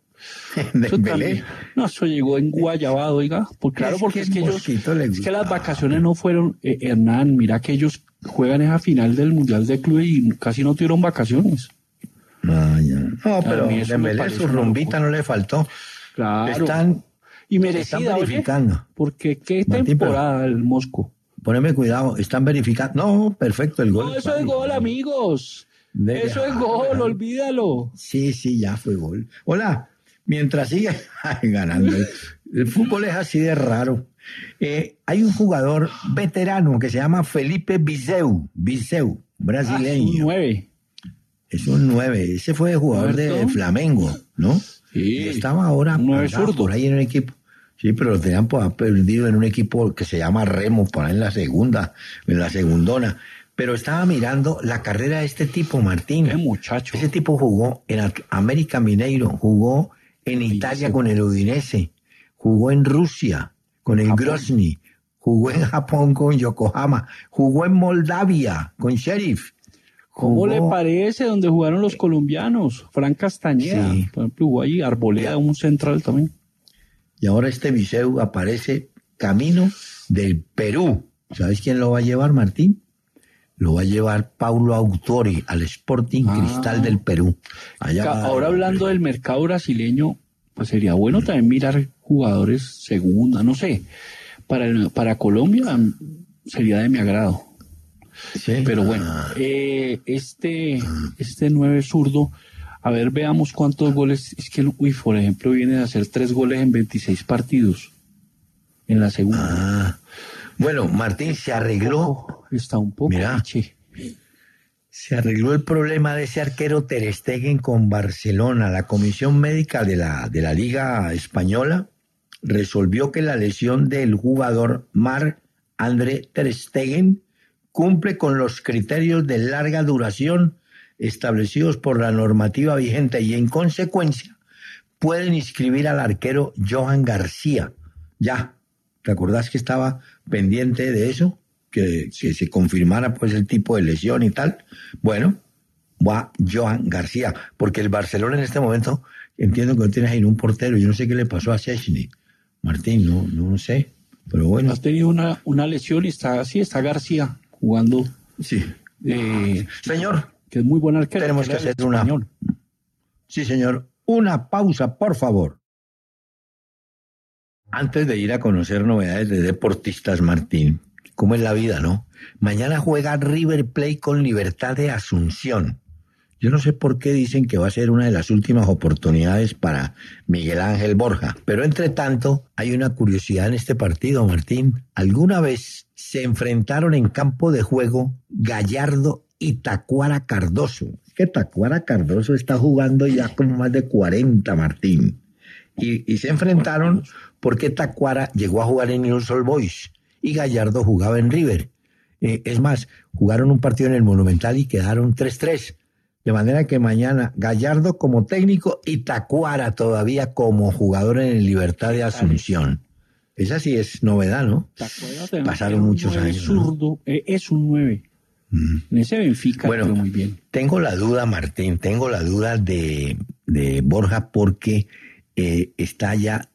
No, eso llegó en guayabado, oiga. Porque es que las vacaciones no fueron, Hernán, mira que ellos juegan esa final del Mundial de Clubes y casi no tuvieron vacaciones. No, pero Dembélé su rumbita no le faltó. Claro. Están merecida, verificando. Oye, porque qué temporada el Mosco. Poneme cuidado, están verificando. No, perfecto el gol. No, eso es gol, amigos. Eso es gol, olvídalo. Sí, ya fue gol. Hola. Mientras sigue ganando. El fútbol es así de raro. Hay un jugador veterano que se llama Felipe Viseu, brasileño. Es un 9. Ese fue jugador de Flamengo, ¿no? Sí. Y estaba ahora por ahí en un equipo. Sí, pero lo tenían perdido en un equipo que se llama Remo, por ahí en la segundona. Pero estaba mirando la carrera de este tipo, Martín. Qué muchacho. Ese tipo jugó en América Mineiro, jugó en Italia con el Udinese, jugó en Rusia con el Grozny, jugó en Japón con Yokohama, jugó en Moldavia con Sheriff. ¿Cómo le parece donde jugaron los colombianos? Fran Castañeda, sí. Por ejemplo, jugó ahí, Arboleda, un central también. Y ahora este Viseu aparece camino del Perú. ¿Sabes quién lo va a llevar, Martín? Lo va a llevar Paulo Autori al Sporting Cristal del Perú. Ahora hablando del mercado brasileño, pues sería bueno también mirar jugadores segunda, no sé. Para Colombia sería de mi agrado. Sí. Pero bueno, este 9 zurdo A ver, veamos cuántos goles. Es que, por ejemplo, viene a hacer 3 goles en 26 partidos. En la segunda. Bueno, Martín, se arregló. Está un poco. Mira, se arregló el problema de ese arquero Ter Stegen con Barcelona. La comisión médica de la Liga Española resolvió que la lesión del jugador Marc-André Ter Stegen cumple con los criterios de larga duración establecidos por la normativa vigente y en consecuencia pueden inscribir al arquero Johan García. Ya, ¿te acordás que estaba pendiente de eso? Que se confirmara pues el tipo de lesión y tal. Bueno, va Johan García, porque el Barcelona en este momento entiendo que no tiene ahí un portero. Yo no sé qué le pasó a Szczęsny. Martín, no sé, pero bueno. Has tenido una lesión y está García jugando. Sí. Señor, que es muy buen arquero. Tenemos que hacer una. Sí, señor. Una pausa, por favor. Antes de ir a conocer novedades de deportistas, Martín, ¿cómo es la vida, no? Mañana juega River Plate con Libertad de Asunción. Yo no sé por qué dicen que va a ser una de las últimas oportunidades para Miguel Ángel Borja. Pero entre tanto, hay una curiosidad en este partido, Martín. ¿Alguna vez se enfrentaron en campo de juego Gallardo y Tacuara Cardoso? Es que Tacuara Cardoso está jugando ya como más de 40, Martín. Y se enfrentaron porque Tacuara llegó a jugar en Newell's Old Boys y Gallardo jugaba en River. Es más, jugaron un partido en el Monumental y quedaron 3-3. De manera que mañana Gallardo como técnico y Tacuara todavía como jugador en el Libertad de Asunción. Esa sí es novedad, ¿no? Pasaron muchos años. Zurdo, ¿no? Es un 9. En ese Benfica, bueno, muy bien. Tengo la duda, Martín, de Borja porque está ya,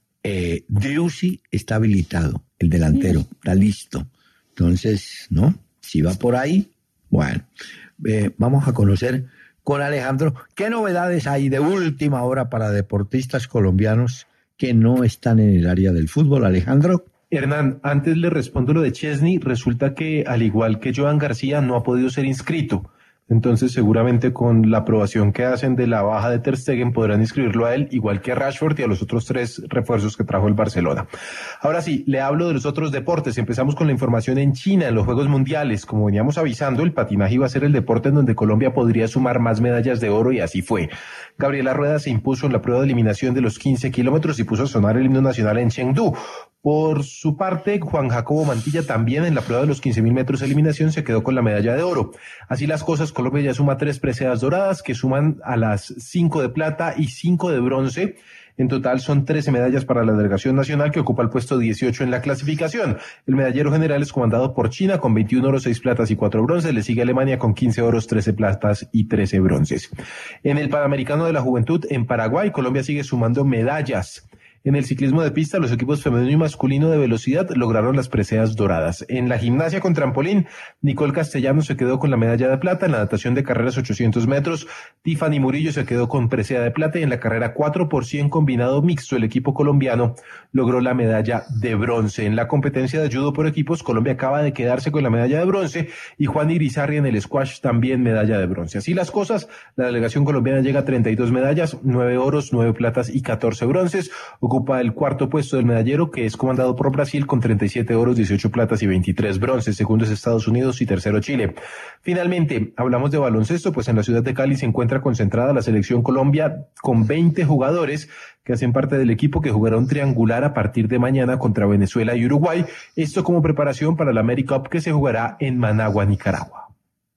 Driussi está habilitado, el delantero, está listo. Entonces, ¿no? Si va por ahí, bueno, vamos a conocer con Alejandro qué novedades hay de última hora para deportistas colombianos que no están en el área del fútbol. Alejandro. Hernán, antes le respondo lo de Szczęsny. Resulta que, al igual que Johan García, no ha podido ser inscrito. Entonces, seguramente con la aprobación que hacen de la baja de Ter Stegen podrán inscribirlo a él, igual que a Rashford y a los otros 3 refuerzos que trajo el Barcelona. Ahora sí, le hablo de los otros deportes. Empezamos con la información en China, en los Juegos Mundiales. Como veníamos avisando, el patinaje iba a ser el deporte en donde Colombia podría sumar más medallas de oro y así fue. Gabriela Rueda se impuso en la prueba de eliminación de los 15 kilómetros y puso a sonar el himno nacional en Chengdu. Por su parte, Juan Jacobo Mantilla también en la prueba de los 15.000 metros de eliminación se quedó con la medalla de oro. Así las cosas, Colombia ya suma 3 preseas doradas que suman a las 5 de plata y 5 de bronce. En total son 13 medallas para la delegación nacional que ocupa el puesto 18 en la clasificación. El medallero general es comandado por China con 21 oros, 6 platas y 4 bronces. Le sigue Alemania con 15 oros, 13 platas y 13 bronces. En el Panamericano de la Juventud en Paraguay, Colombia sigue sumando medallas. En el ciclismo de pista, los equipos femenino y masculino de velocidad lograron las preseas doradas. En la gimnasia con trampolín, Nicole Castellano se quedó con la medalla de plata. En la natación de carreras 800 metros, Tiffany Murillo se quedó con presea de plata. Y en la carrera 4x100 combinado mixto, el equipo colombiano logró la medalla de bronce. En la competencia de judo por equipos, Colombia acaba de quedarse con la medalla de bronce y Juan Irizarry en el squash también medalla de bronce. Así las cosas, la delegación colombiana llega a 32 medallas, 9 oros, 9 platas y 14 bronces. Ocupa el cuarto puesto del medallero, que es comandado por Brasil con 37 oros, 18 platas y 23 bronces. Segundo es Estados Unidos y tercero Chile. Finalmente, hablamos de baloncesto, pues en la ciudad de Cali se encuentra concentrada la selección Colombia con 20 jugadores que hacen parte del equipo que jugará un triangular a partir de mañana contra Venezuela y Uruguay. Esto como preparación para la AmeriCup que se jugará en Managua, Nicaragua.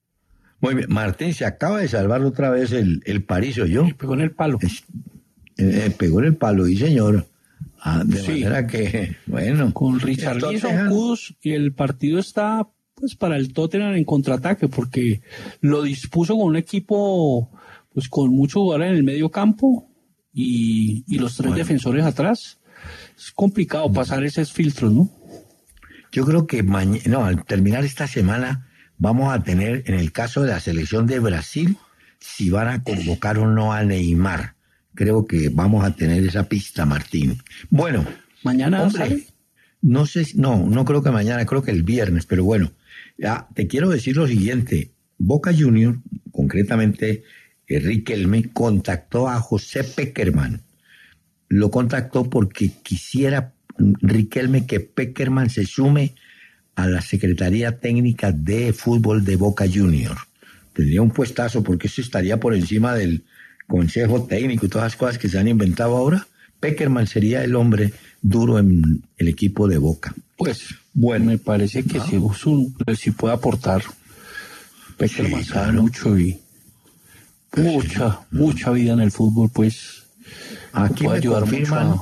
Muy bien, Martín, se acaba de salvar otra vez el París, ¿o yo? Pegó en el palo. Pegó en el palo, y señor. De manera que, bueno. Con Richarlison, Kudus, y el partido está pues para el Tottenham en contraataque, porque lo dispuso con un equipo pues con mucho jugador en el medio campo y los 3 defensores atrás. Es complicado pasar esos filtros, ¿no? Yo creo que al terminar esta semana vamos a tener, en el caso de la selección de Brasil, si van a convocar o no a Neymar. Creo que vamos a tener esa pista, Martín. Bueno. ¿Mañana sale? No sé, no creo que mañana, creo que el viernes, pero bueno. Ya, te quiero decir lo siguiente. Boca Juniors, concretamente Riquelme, contactó a José Pekerman. Lo contactó porque quisiera Riquelme que Pekerman se sume a la Secretaría Técnica de Fútbol de Boca Junior. Tendría un puestazo porque eso estaría por encima del Consejo Técnico y todas las cosas que se han inventado ahora. Pekerman sería el hombre duro en el equipo de Boca. Pues, bueno, me parece que sí puede aportar. Pekerman sabe mucho y mucha vida en el fútbol, pues. Aquí me confirman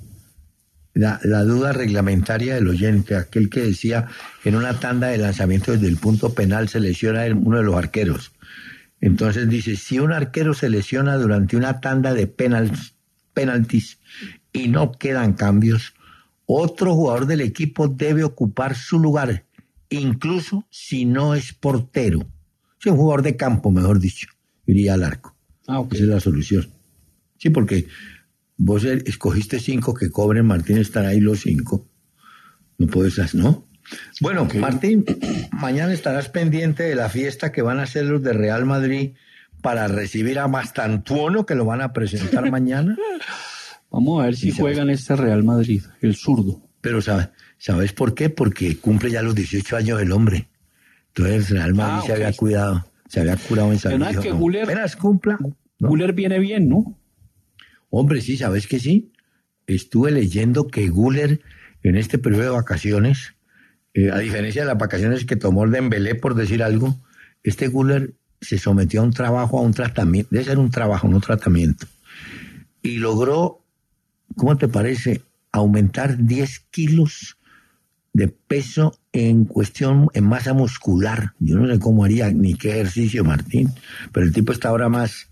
la duda reglamentaria del oyente, aquel que decía que en una tanda de lanzamiento desde el punto penal se lesiona uno de los arqueros. Entonces dice, si un arquero se lesiona durante una tanda de penaltis y no quedan cambios, otro jugador del equipo debe ocupar su lugar, incluso si no es portero. Si es un jugador de campo, mejor dicho, iría al arco. Okay. Esa es la solución. Sí, porque vos escogiste 5 que cobren, Martín, están ahí los 5. No puedes, ¿no? Bueno, okay. Martín, mañana estarás pendiente de la fiesta que van a hacer los de Real Madrid para recibir a Mastantuono, que lo van a presentar mañana. Vamos a ver si juegan este Real Madrid, el zurdo. Pero ¿sabes por qué? Porque cumple ya los 18 años el hombre. Entonces el Real Madrid se había cuidado, se había curado en salud. Que Güler, apenas cumpla. ¿No? Güler viene bien, ¿no? Hombre, sí, ¿sabes que sí? Estuve leyendo que Güler en este periodo de vacaciones, a diferencia de las vacaciones que tomó el Dembélé, por decir algo, este Güler se sometió a un trabajo, a un tratamiento, debe ser un trabajo, no un tratamiento, y logró, ¿cómo te parece?, aumentar 10 kilos de peso en masa muscular. Yo no sé cómo haría, ni qué ejercicio, Martín, pero el tipo está ahora más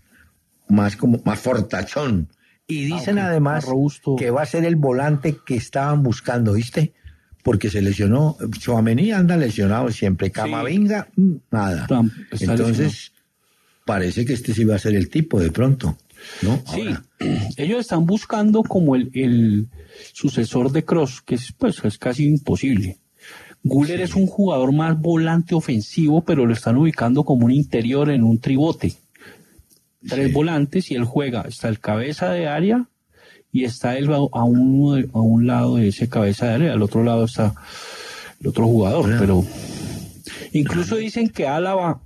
fortachón. Y dicen además que va a ser el volante que estaban buscando, ¿viste? Porque se lesionó. Tchouaméni anda lesionado siempre. Camavinga, nada. Entonces, parece que este sí va a ser el tipo de pronto, ¿no? Sí, ellos están buscando como el sucesor de Kroos, que es casi imposible. Güler es un jugador más volante ofensivo, pero lo están ubicando como un interior en un tribote. 3 volantes y él juega, está el cabeza de área y está él a un lado de ese cabeza de área, al otro lado está el otro jugador, pero incluso dicen que Álava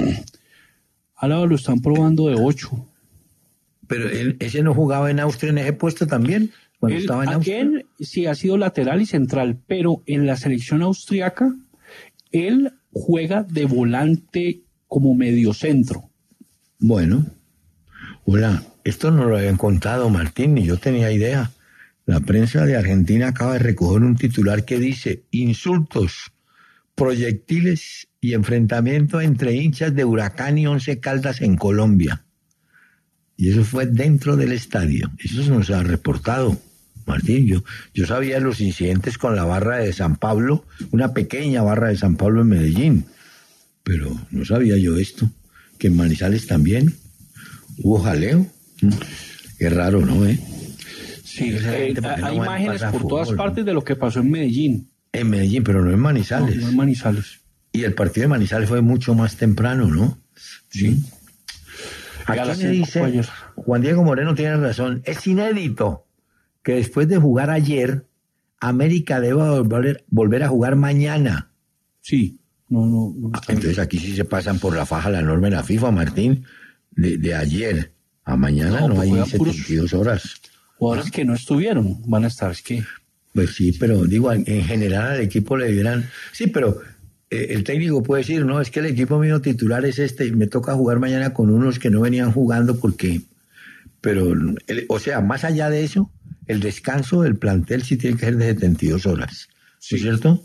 lo están probando de 8. Pero ese no jugaba en Austria en ese puesto también, cuando estaba en Austria. Él sí ha sido lateral y central, pero en la selección austriaca él juega de volante como mediocentro. Bueno. Hola, esto no lo habían contado, Martín, ni yo tenía idea. La prensa de Argentina acaba de recoger un titular que dice: insultos, proyectiles y enfrentamiento entre hinchas de Huracán y 11 Caldas en Colombia. Y eso fue dentro del estadio. Eso se nos ha reportado, Martín. Yo sabía los incidentes con la barra de San Pablo, una pequeña barra de San Pablo en Medellín, pero no sabía yo esto, que en Manizales también hubo jaleo. Qué raro, ¿no? Sí, hay imágenes por todas partes de lo que pasó en Medellín. En Medellín, pero no en Manizales. No en Manizales. Y el partido de Manizales fue mucho más temprano, ¿no? Sí. Aquí me dice, Juan Diego Moreno tiene razón, es inédito que después de jugar ayer, América deba volver a jugar mañana. Sí. No. Entonces aquí sí se pasan por la faja la norma de la FIFA, Martín. De ayer a mañana no hay 72 horas. Jugadores que no estuvieron van a estar, es que... Pues sí, pero digo, en general al equipo le debieran... Sí, pero el técnico puede decir, no, es que el equipo mío titular es este y me toca jugar mañana con unos que no venían jugando porque... Pero, o sea, más allá de eso, el descanso del plantel sí tiene que ser de 72 horas. ¿Sí es cierto?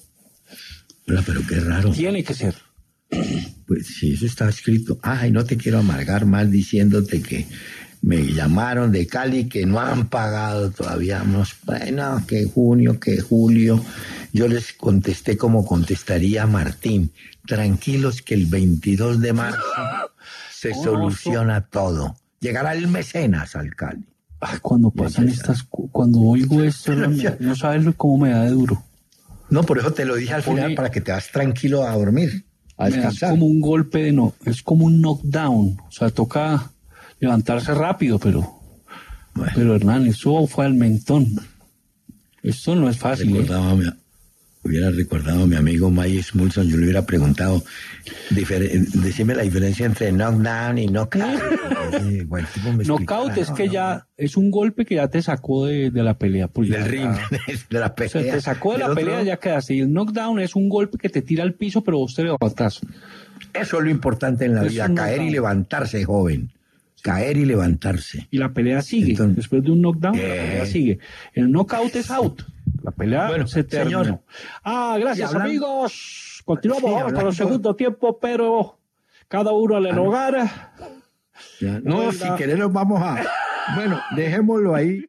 Pero qué raro. Tiene que ser. Pues sí, eso está escrito. Ay, no te quiero amargar más diciéndote que me llamaron de Cali que no han pagado todavía. Bueno, que junio, que julio. Yo les contesté como contestaría Martín. Tranquilos que el 22 de marzo se soluciona todo. Llegará el mecenas al Cali. Ay, cuando pasan cuando oigo esto, no sabes cómo me da de duro. No, por eso te lo dije al final para que te vas tranquilo a dormir. Es como un golpe es como un knockdown, o sea, toca levantarse rápido, pero Bueno. pero Hernán, eso fue al mentón. Esto no es fácil. Hubiera recordado a mi amigo Mike Smulson, yo le hubiera preguntado, decime la diferencia entre knockdown y knockout. Bueno, el tipo me Knockout explicara, es que ya es un golpe que ya te sacó de la pelea. Pues del ya- ring, de la O pelea. sea, te sacó de El la otro, pelea, ya quedaste. Y el knockdown es un golpe que te tira al piso, pero vos te levantás. Eso es lo importante en la Es vida, un caer y knockout. levantarse, joven. Caer y levantarse. Y la pelea sigue. Entonces, Después de un knockdown, la pelea sigue. El knockout es out. La pelea Bueno, se terminó. señor. Gracias, Y hablando- amigos. Continuamos Sí, ahora para el hablando- segundo tiempo, pero cada uno al hogar. No, Oiga. si querés nos vamos a... Bueno, dejémoslo ahí.